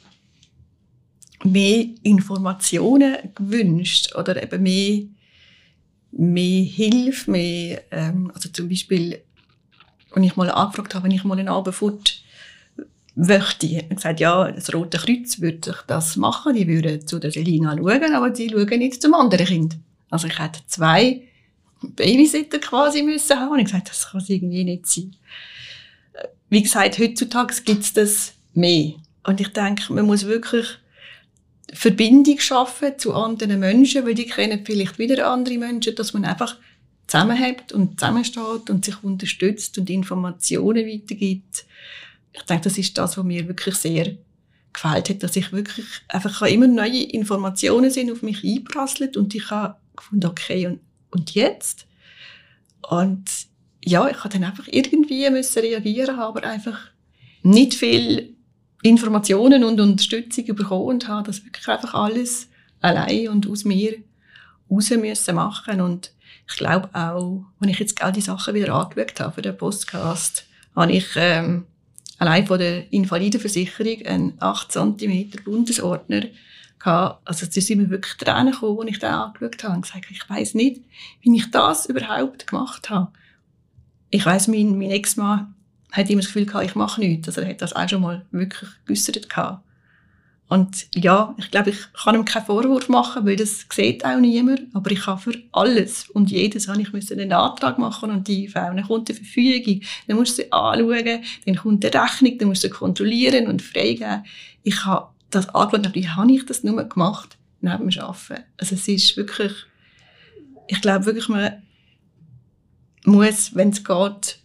mehr Informationen gewünscht oder eben mehr, mehr Hilfe, mehr, ähm, also zum Beispiel, wenn ich mal angefragt habe, wenn ich mal einen Abend fort möchte, hat man gesagt, ja, das Rote Kreuz würde das machen, die würden zu der Selina schauen, aber die schauen nicht zum anderen Kind. Also ich hätte zwei Babysitter quasi müssen haben und ich gesagt, das kann es irgendwie nicht sein. Wie gesagt, heutzutage gibt es das mehr. Und ich denke, man muss wirklich Verbindung schaffen zu anderen Menschen, weil die kennen vielleicht wieder andere Menschen, dass man einfach zusammenhält und zusammensteht und sich unterstützt und Informationen weitergibt. Ich denke, das ist das, was mir wirklich sehr gefällt hat, dass ich wirklich einfach immer neue Informationen sind auf mich einprasselt und ich habe gefunden, okay, und, und jetzt? Und ja, ich habe dann einfach irgendwie müssen reagieren, aber einfach nicht viel Informationen und Unterstützung bekommen und habe das wirklich einfach alles allein und aus mir raus müssen machen. Und ich glaube auch, wenn ich jetzt all die Sachen wieder angeschaut habe für den Podcast, habe ich ähm, allein von der Invalidenversicherung einen acht Zentimeter Bundesordner gehabt. Also da sind mir wirklich Tränen gekommen, als ich den angeschaut habe und gesagt, ich weiss nicht, wie ich das überhaupt gemacht habe. Ich weiss, mein, mein Ex-Mann hat immer das Gefühl gehabt, ich mache nichts. Also er hat das auch schon mal wirklich geäussert gehabt. Und ja, ich glaube, ich kann ihm keinen Vorwurf machen, weil das sieht auch niemand. Aber ich habe für alles und jedes habe ich müssen einen Antrag machen und die I V. Dann kommt eine Verfügung, dann musst du sie anschauen, dann kommt eine Rechnung, dann musst du sie kontrollieren und freigeben. Ich habe das angeschaut, wie habe ich das nur gemacht neben dem Arbeiten. Also es ist wirklich, ich glaube wirklich, man muss, wenn es geht,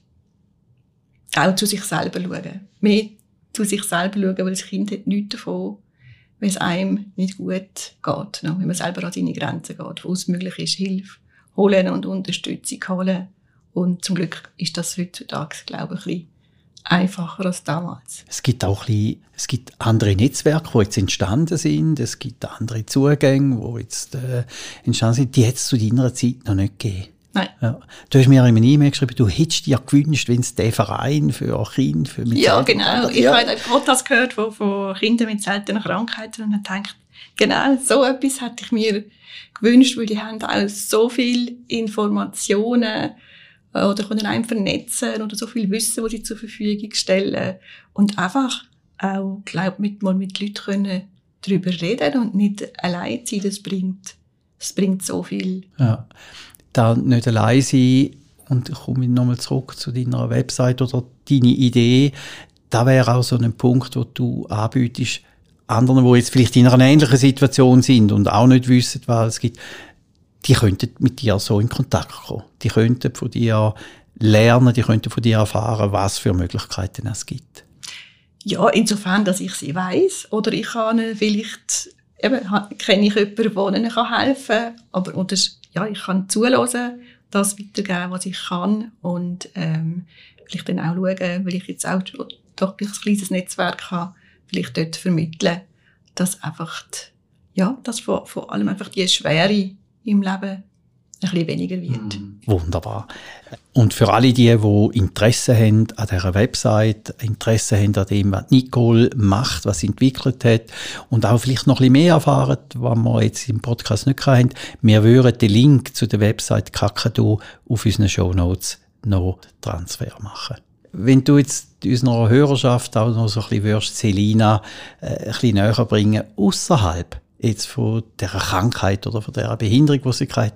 auch zu sich selber schauen. Mehr zu sich selber schauen, weil das Kind hat nichts davon, wenn es einem nicht gut geht. Wenn man selber an seine Grenzen geht, wo es möglich ist, Hilfe holen und Unterstützung holen. Und zum Glück ist das heutzutage, glaube ich, ein bisschen einfacher als damals. Es gibt auch ein bisschen, es gibt andere Netzwerke, die jetzt entstanden sind. Es gibt andere Zugänge, die jetzt äh, entstanden sind, die jetzt zu deiner Zeit noch nicht gegeben. Nein. Ja. Du hast mir in einer E-Mail geschrieben, du hättest dir gewünscht, wenn es den Verein für Kinder, für mit Ja, genau. Krankheiten, ich ja. habe einen Podcast gehört von, von Kindern mit seltenen Krankheiten und habe gedacht, genau so etwas hätte ich mir gewünscht, weil die haben auch so viele Informationen oder können einem vernetzen oder so viel Wissen, was sie zur Verfügung stellen und einfach auch, glaube mit mal mit Leuten können darüber reden und nicht allein sein. Das bringt, das bringt so viel. Ja. Da nicht allein sein, und ich komme nochmal zurück zu deiner Website oder deine Idee, da wäre auch so ein Punkt, wo du anbietest, anderen, die jetzt vielleicht in einer ähnlichen Situation sind und auch nicht wissen, was es gibt, die könnten mit dir so in Kontakt kommen. Die könnten von dir lernen, die könnten von dir erfahren, was für Möglichkeiten es gibt. Ja, insofern, dass ich sie weiss, oder ich kann vielleicht, eben, kenne ich jemanden, der ihnen helfen kann, aber oder ja, ich kann zuhören, das weitergeben, was ich kann und ähm, vielleicht dann auch schauen, weil ich jetzt auch doch ein kleines Netzwerk habe, vielleicht dort vermitteln, dass einfach, die, ja, dass vor, vor allem einfach die Schwere im Leben ein bisschen weniger wird. Wunderbar. Und für alle die, die Interesse haben an dieser Website, Interesse haben an dem, was Nicole macht, was sie entwickelt hat und auch vielleicht noch ein bisschen mehr erfahren, was wir jetzt im Podcast nicht haben, wir würden den Link zu der Website Kakadu auf unseren Shownotes noch Transfer machen. Wenn du jetzt unserer Hörerschaft auch noch so ein bisschen würdest, Selina, äh, ein bisschen näher bringen, ausserhalb jetzt von dieser Krankheit oder von dieser Behinderung, die sie hat,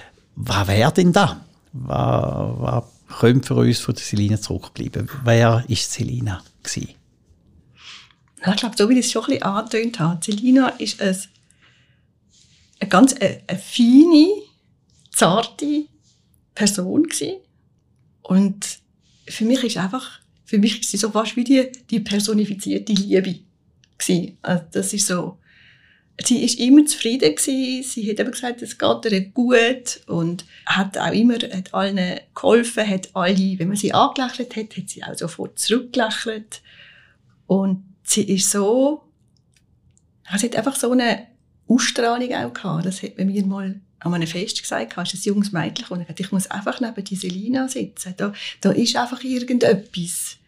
was wäre denn da? Was, was könnte für uns von der Selina zurückbleiben? Wer war Selina gewesen? Ja, ich glaube, so wie ich es schon ein bisschen angetönt habe, Selina ist ein, eine ganz eine, eine feine, zarte Person gewesen. Und für mich ist einfach, für mich ist sie so fast wie die, die personifizierte Liebe gewesen. Also das ist so, sie ist immer zufrieden gewesen. Sie hat eben gesagt, es geht ihr gut und hat auch immer, hat allen geholfen, hat alle, wenn man sie angelächelt hat, hat sie auch sofort zurückgelächelt. Und sie ist so, sie hat einfach so eine, Ausstrahlung auch gehabt. Das hat man mir mal an einem Fest gesagt, hast ein junges Mädchen und gesagt, ich muss einfach neben die Selina sitzen. Da, da ist einfach irgendetwas.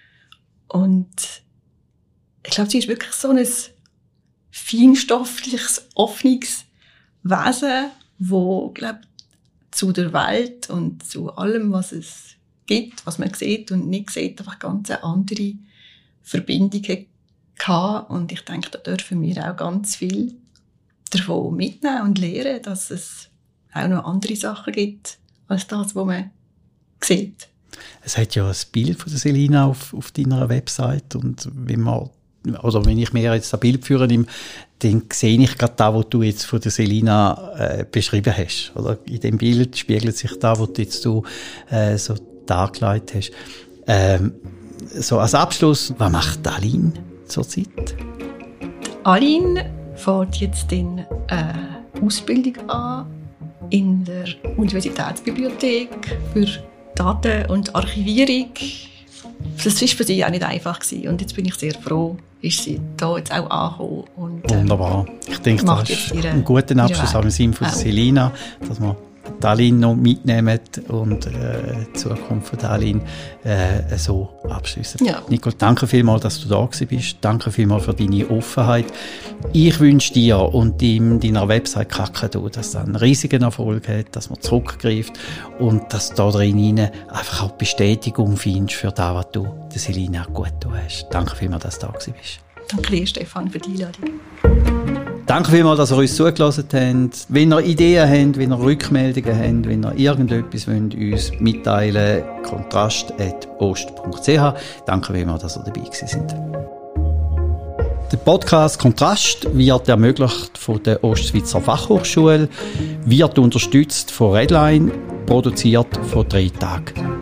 Und ich glaube, sie ist wirklich so ein feinstoffliches, offenes Wesen, wo, glaube zu der Welt und zu allem, was es gibt, was man sieht und nicht sieht, einfach ganz eine andere Verbindung hatte. Und ich denke, da dürfen wir auch ganz viel davon mitnehmen und lernen, dass es auch noch andere Sachen gibt, als das, was man sieht. Es hat ja ein Bild von der Selina auf, auf deiner Website und wenn man, oder wenn ich mir jetzt das Bild führe, dann sehe ich gerade das, was du jetzt von der Selina äh, beschrieben hast. Oder? In dem Bild spiegelt sich das, was du jetzt du, äh, so dargelegt hast. Ähm, so als Abschluss, was macht Aline zurzeit? Aline fängt jetzt eine äh, Ausbildung an in der Universitätsbibliothek für Daten- und Archivierung. Das war für sie auch nicht einfach gewesen. Und jetzt bin ich sehr froh, ist sie da jetzt auch angekommen. Und, ähm, wunderbar. Ich denke, das ist ihre, ein guter Abschluss auch im Sinne von Selina, dass wir Aline noch mitnehmen und äh, die Zukunft von Aline äh, so abschließen. Ja. Nicole, danke vielmals, dass du da bist. Danke vielmals für deine Offenheit. Ich wünsche dir und deinem, deiner Website Kakadu, dass es einen riesigen Erfolg hat, dass man zurückgreift und dass du da drin einfach auch Bestätigung findest für das, was du der Selina gut getan hast. Danke vielmals, dass du da bist. Danke dir, Stefan, für die Einladung. Danke vielmals, dass ihr uns zugelassen habt. Wenn ihr Ideen habt, wenn ihr Rückmeldungen habt, wenn ihr irgendetwas wollt, uns mitteilen wollt, kontrast at ost punkt c h. Danke vielmals, dass ihr dabei gewesen seid. Der Podcast Kontrast wird ermöglicht von der Ostschweizer Fachhochschule, wird unterstützt von Redline, produziert von drei Tagen.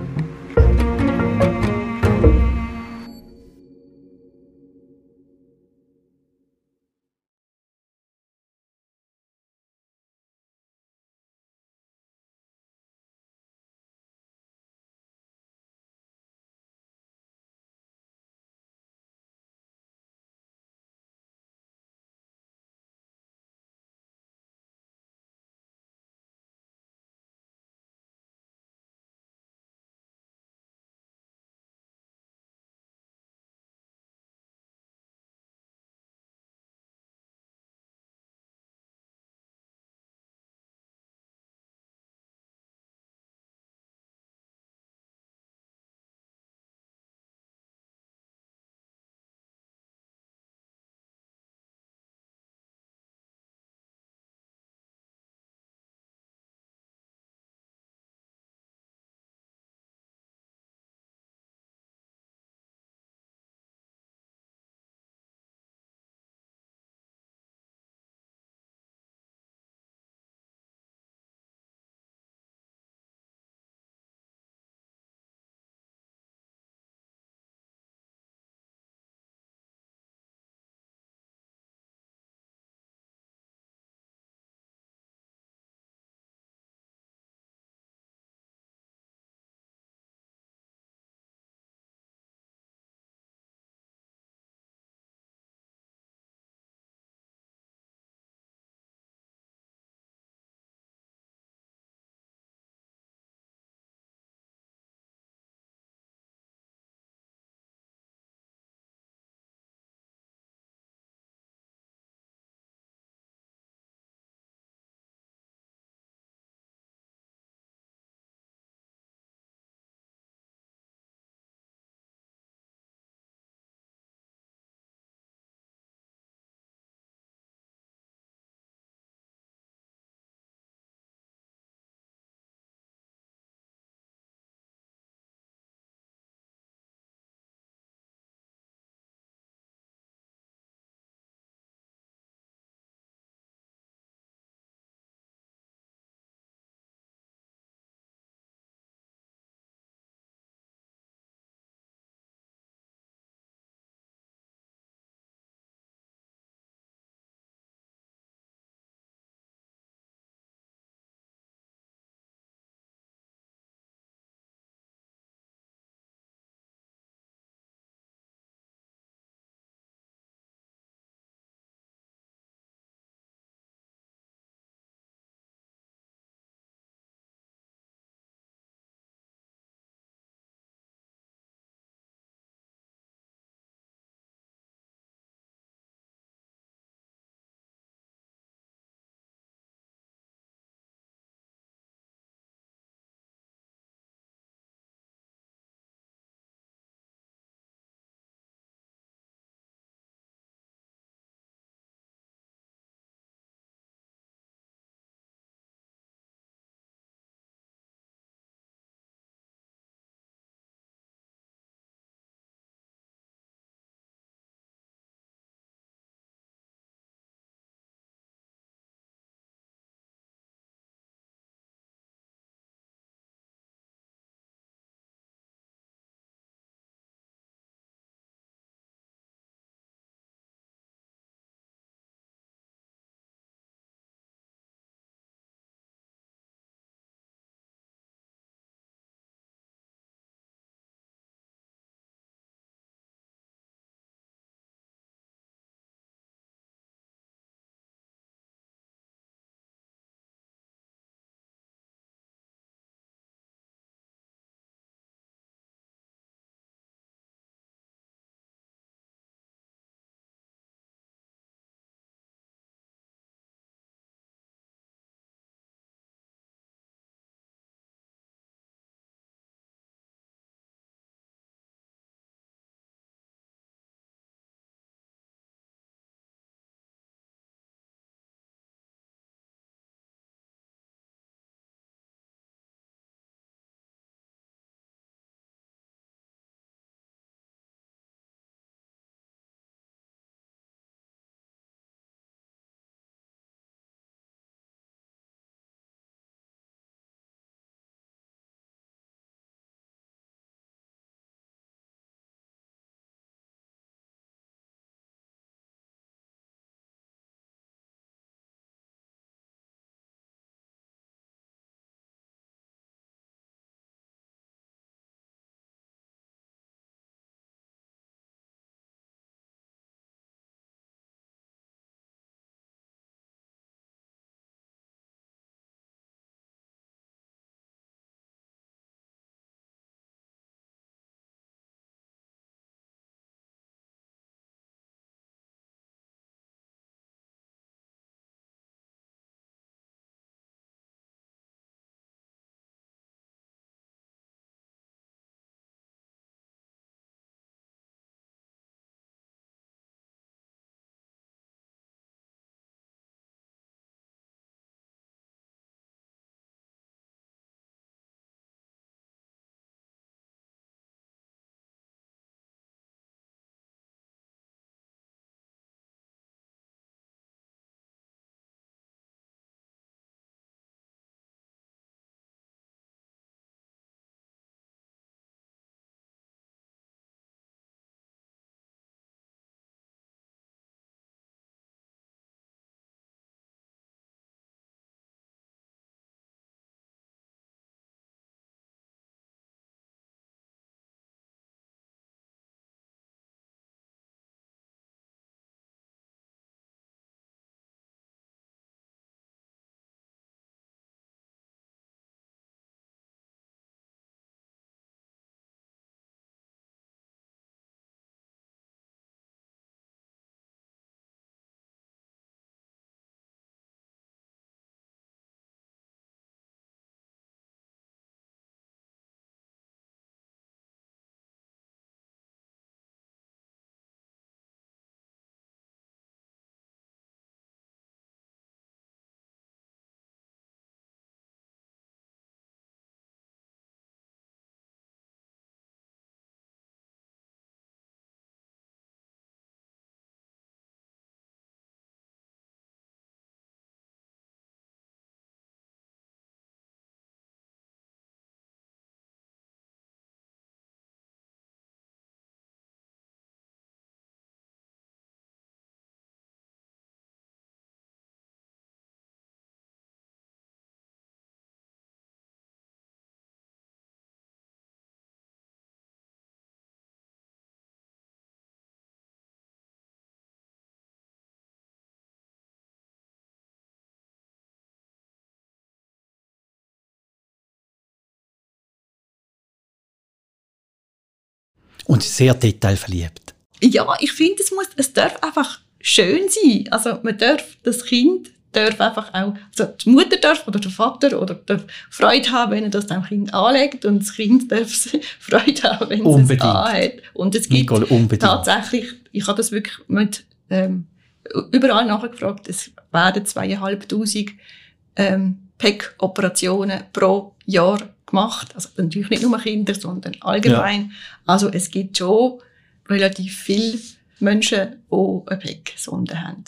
Und sehr detailverliebt. Ja, ich finde, es muss, es darf einfach schön sein. Also man darf, das Kind darf einfach auch, also die Mutter darf oder der Vater oder darf Freude haben, wenn er das dem Kind anlegt, und das Kind darf Freude haben, wenn es es anhat. Und es gibt Nicole, tatsächlich, ich habe das wirklich mit ähm, überall nachgefragt, es werden zweieinhalbtausend ähm, P E C-Operationen pro Jahr gemacht. Also natürlich nicht nur Kinder, sondern allgemein. Ja. Also es gibt schon relativ viele Menschen, die eine P E C-Sonde haben.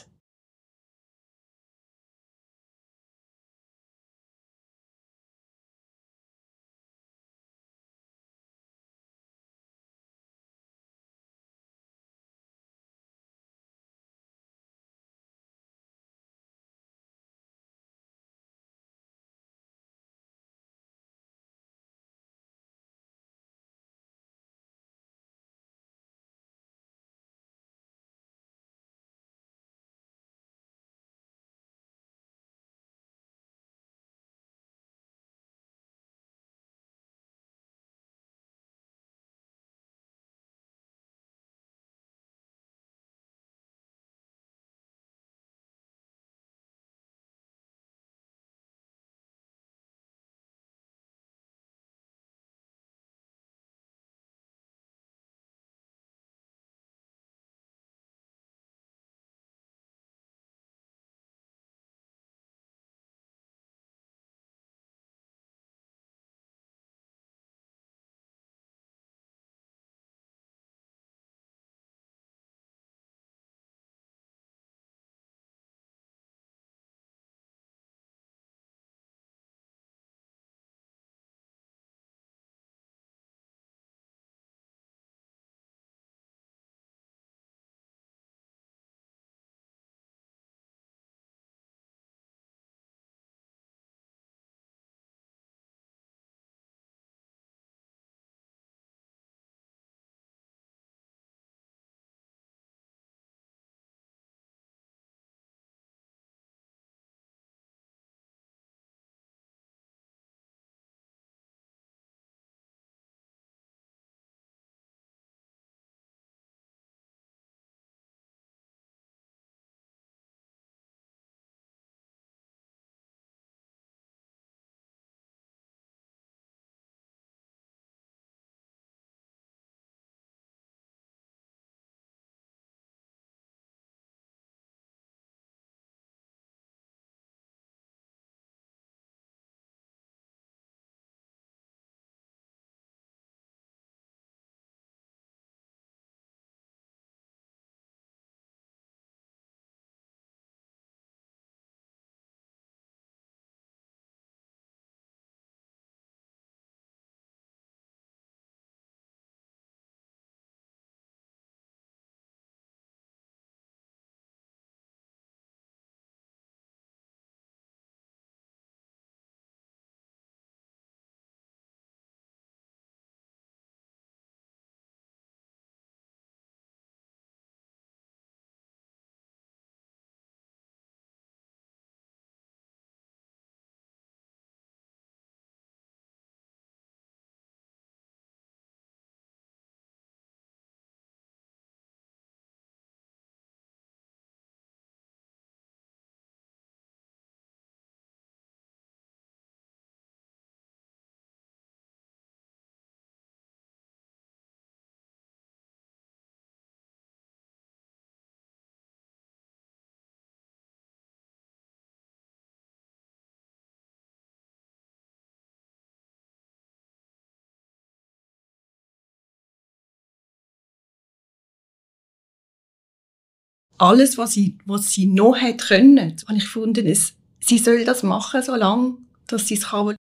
Alles, was sie, was sie noch hat können, habe ich gefunden, es, sie soll das machen, solange dass sie es kann.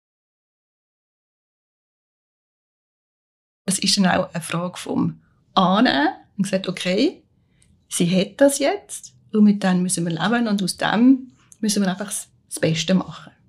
Es ist dann auch eine Frage vom Annehmen und gesagt, okay, sie hat das jetzt und mit dem müssen wir leben und aus dem müssen wir einfach das Beste machen.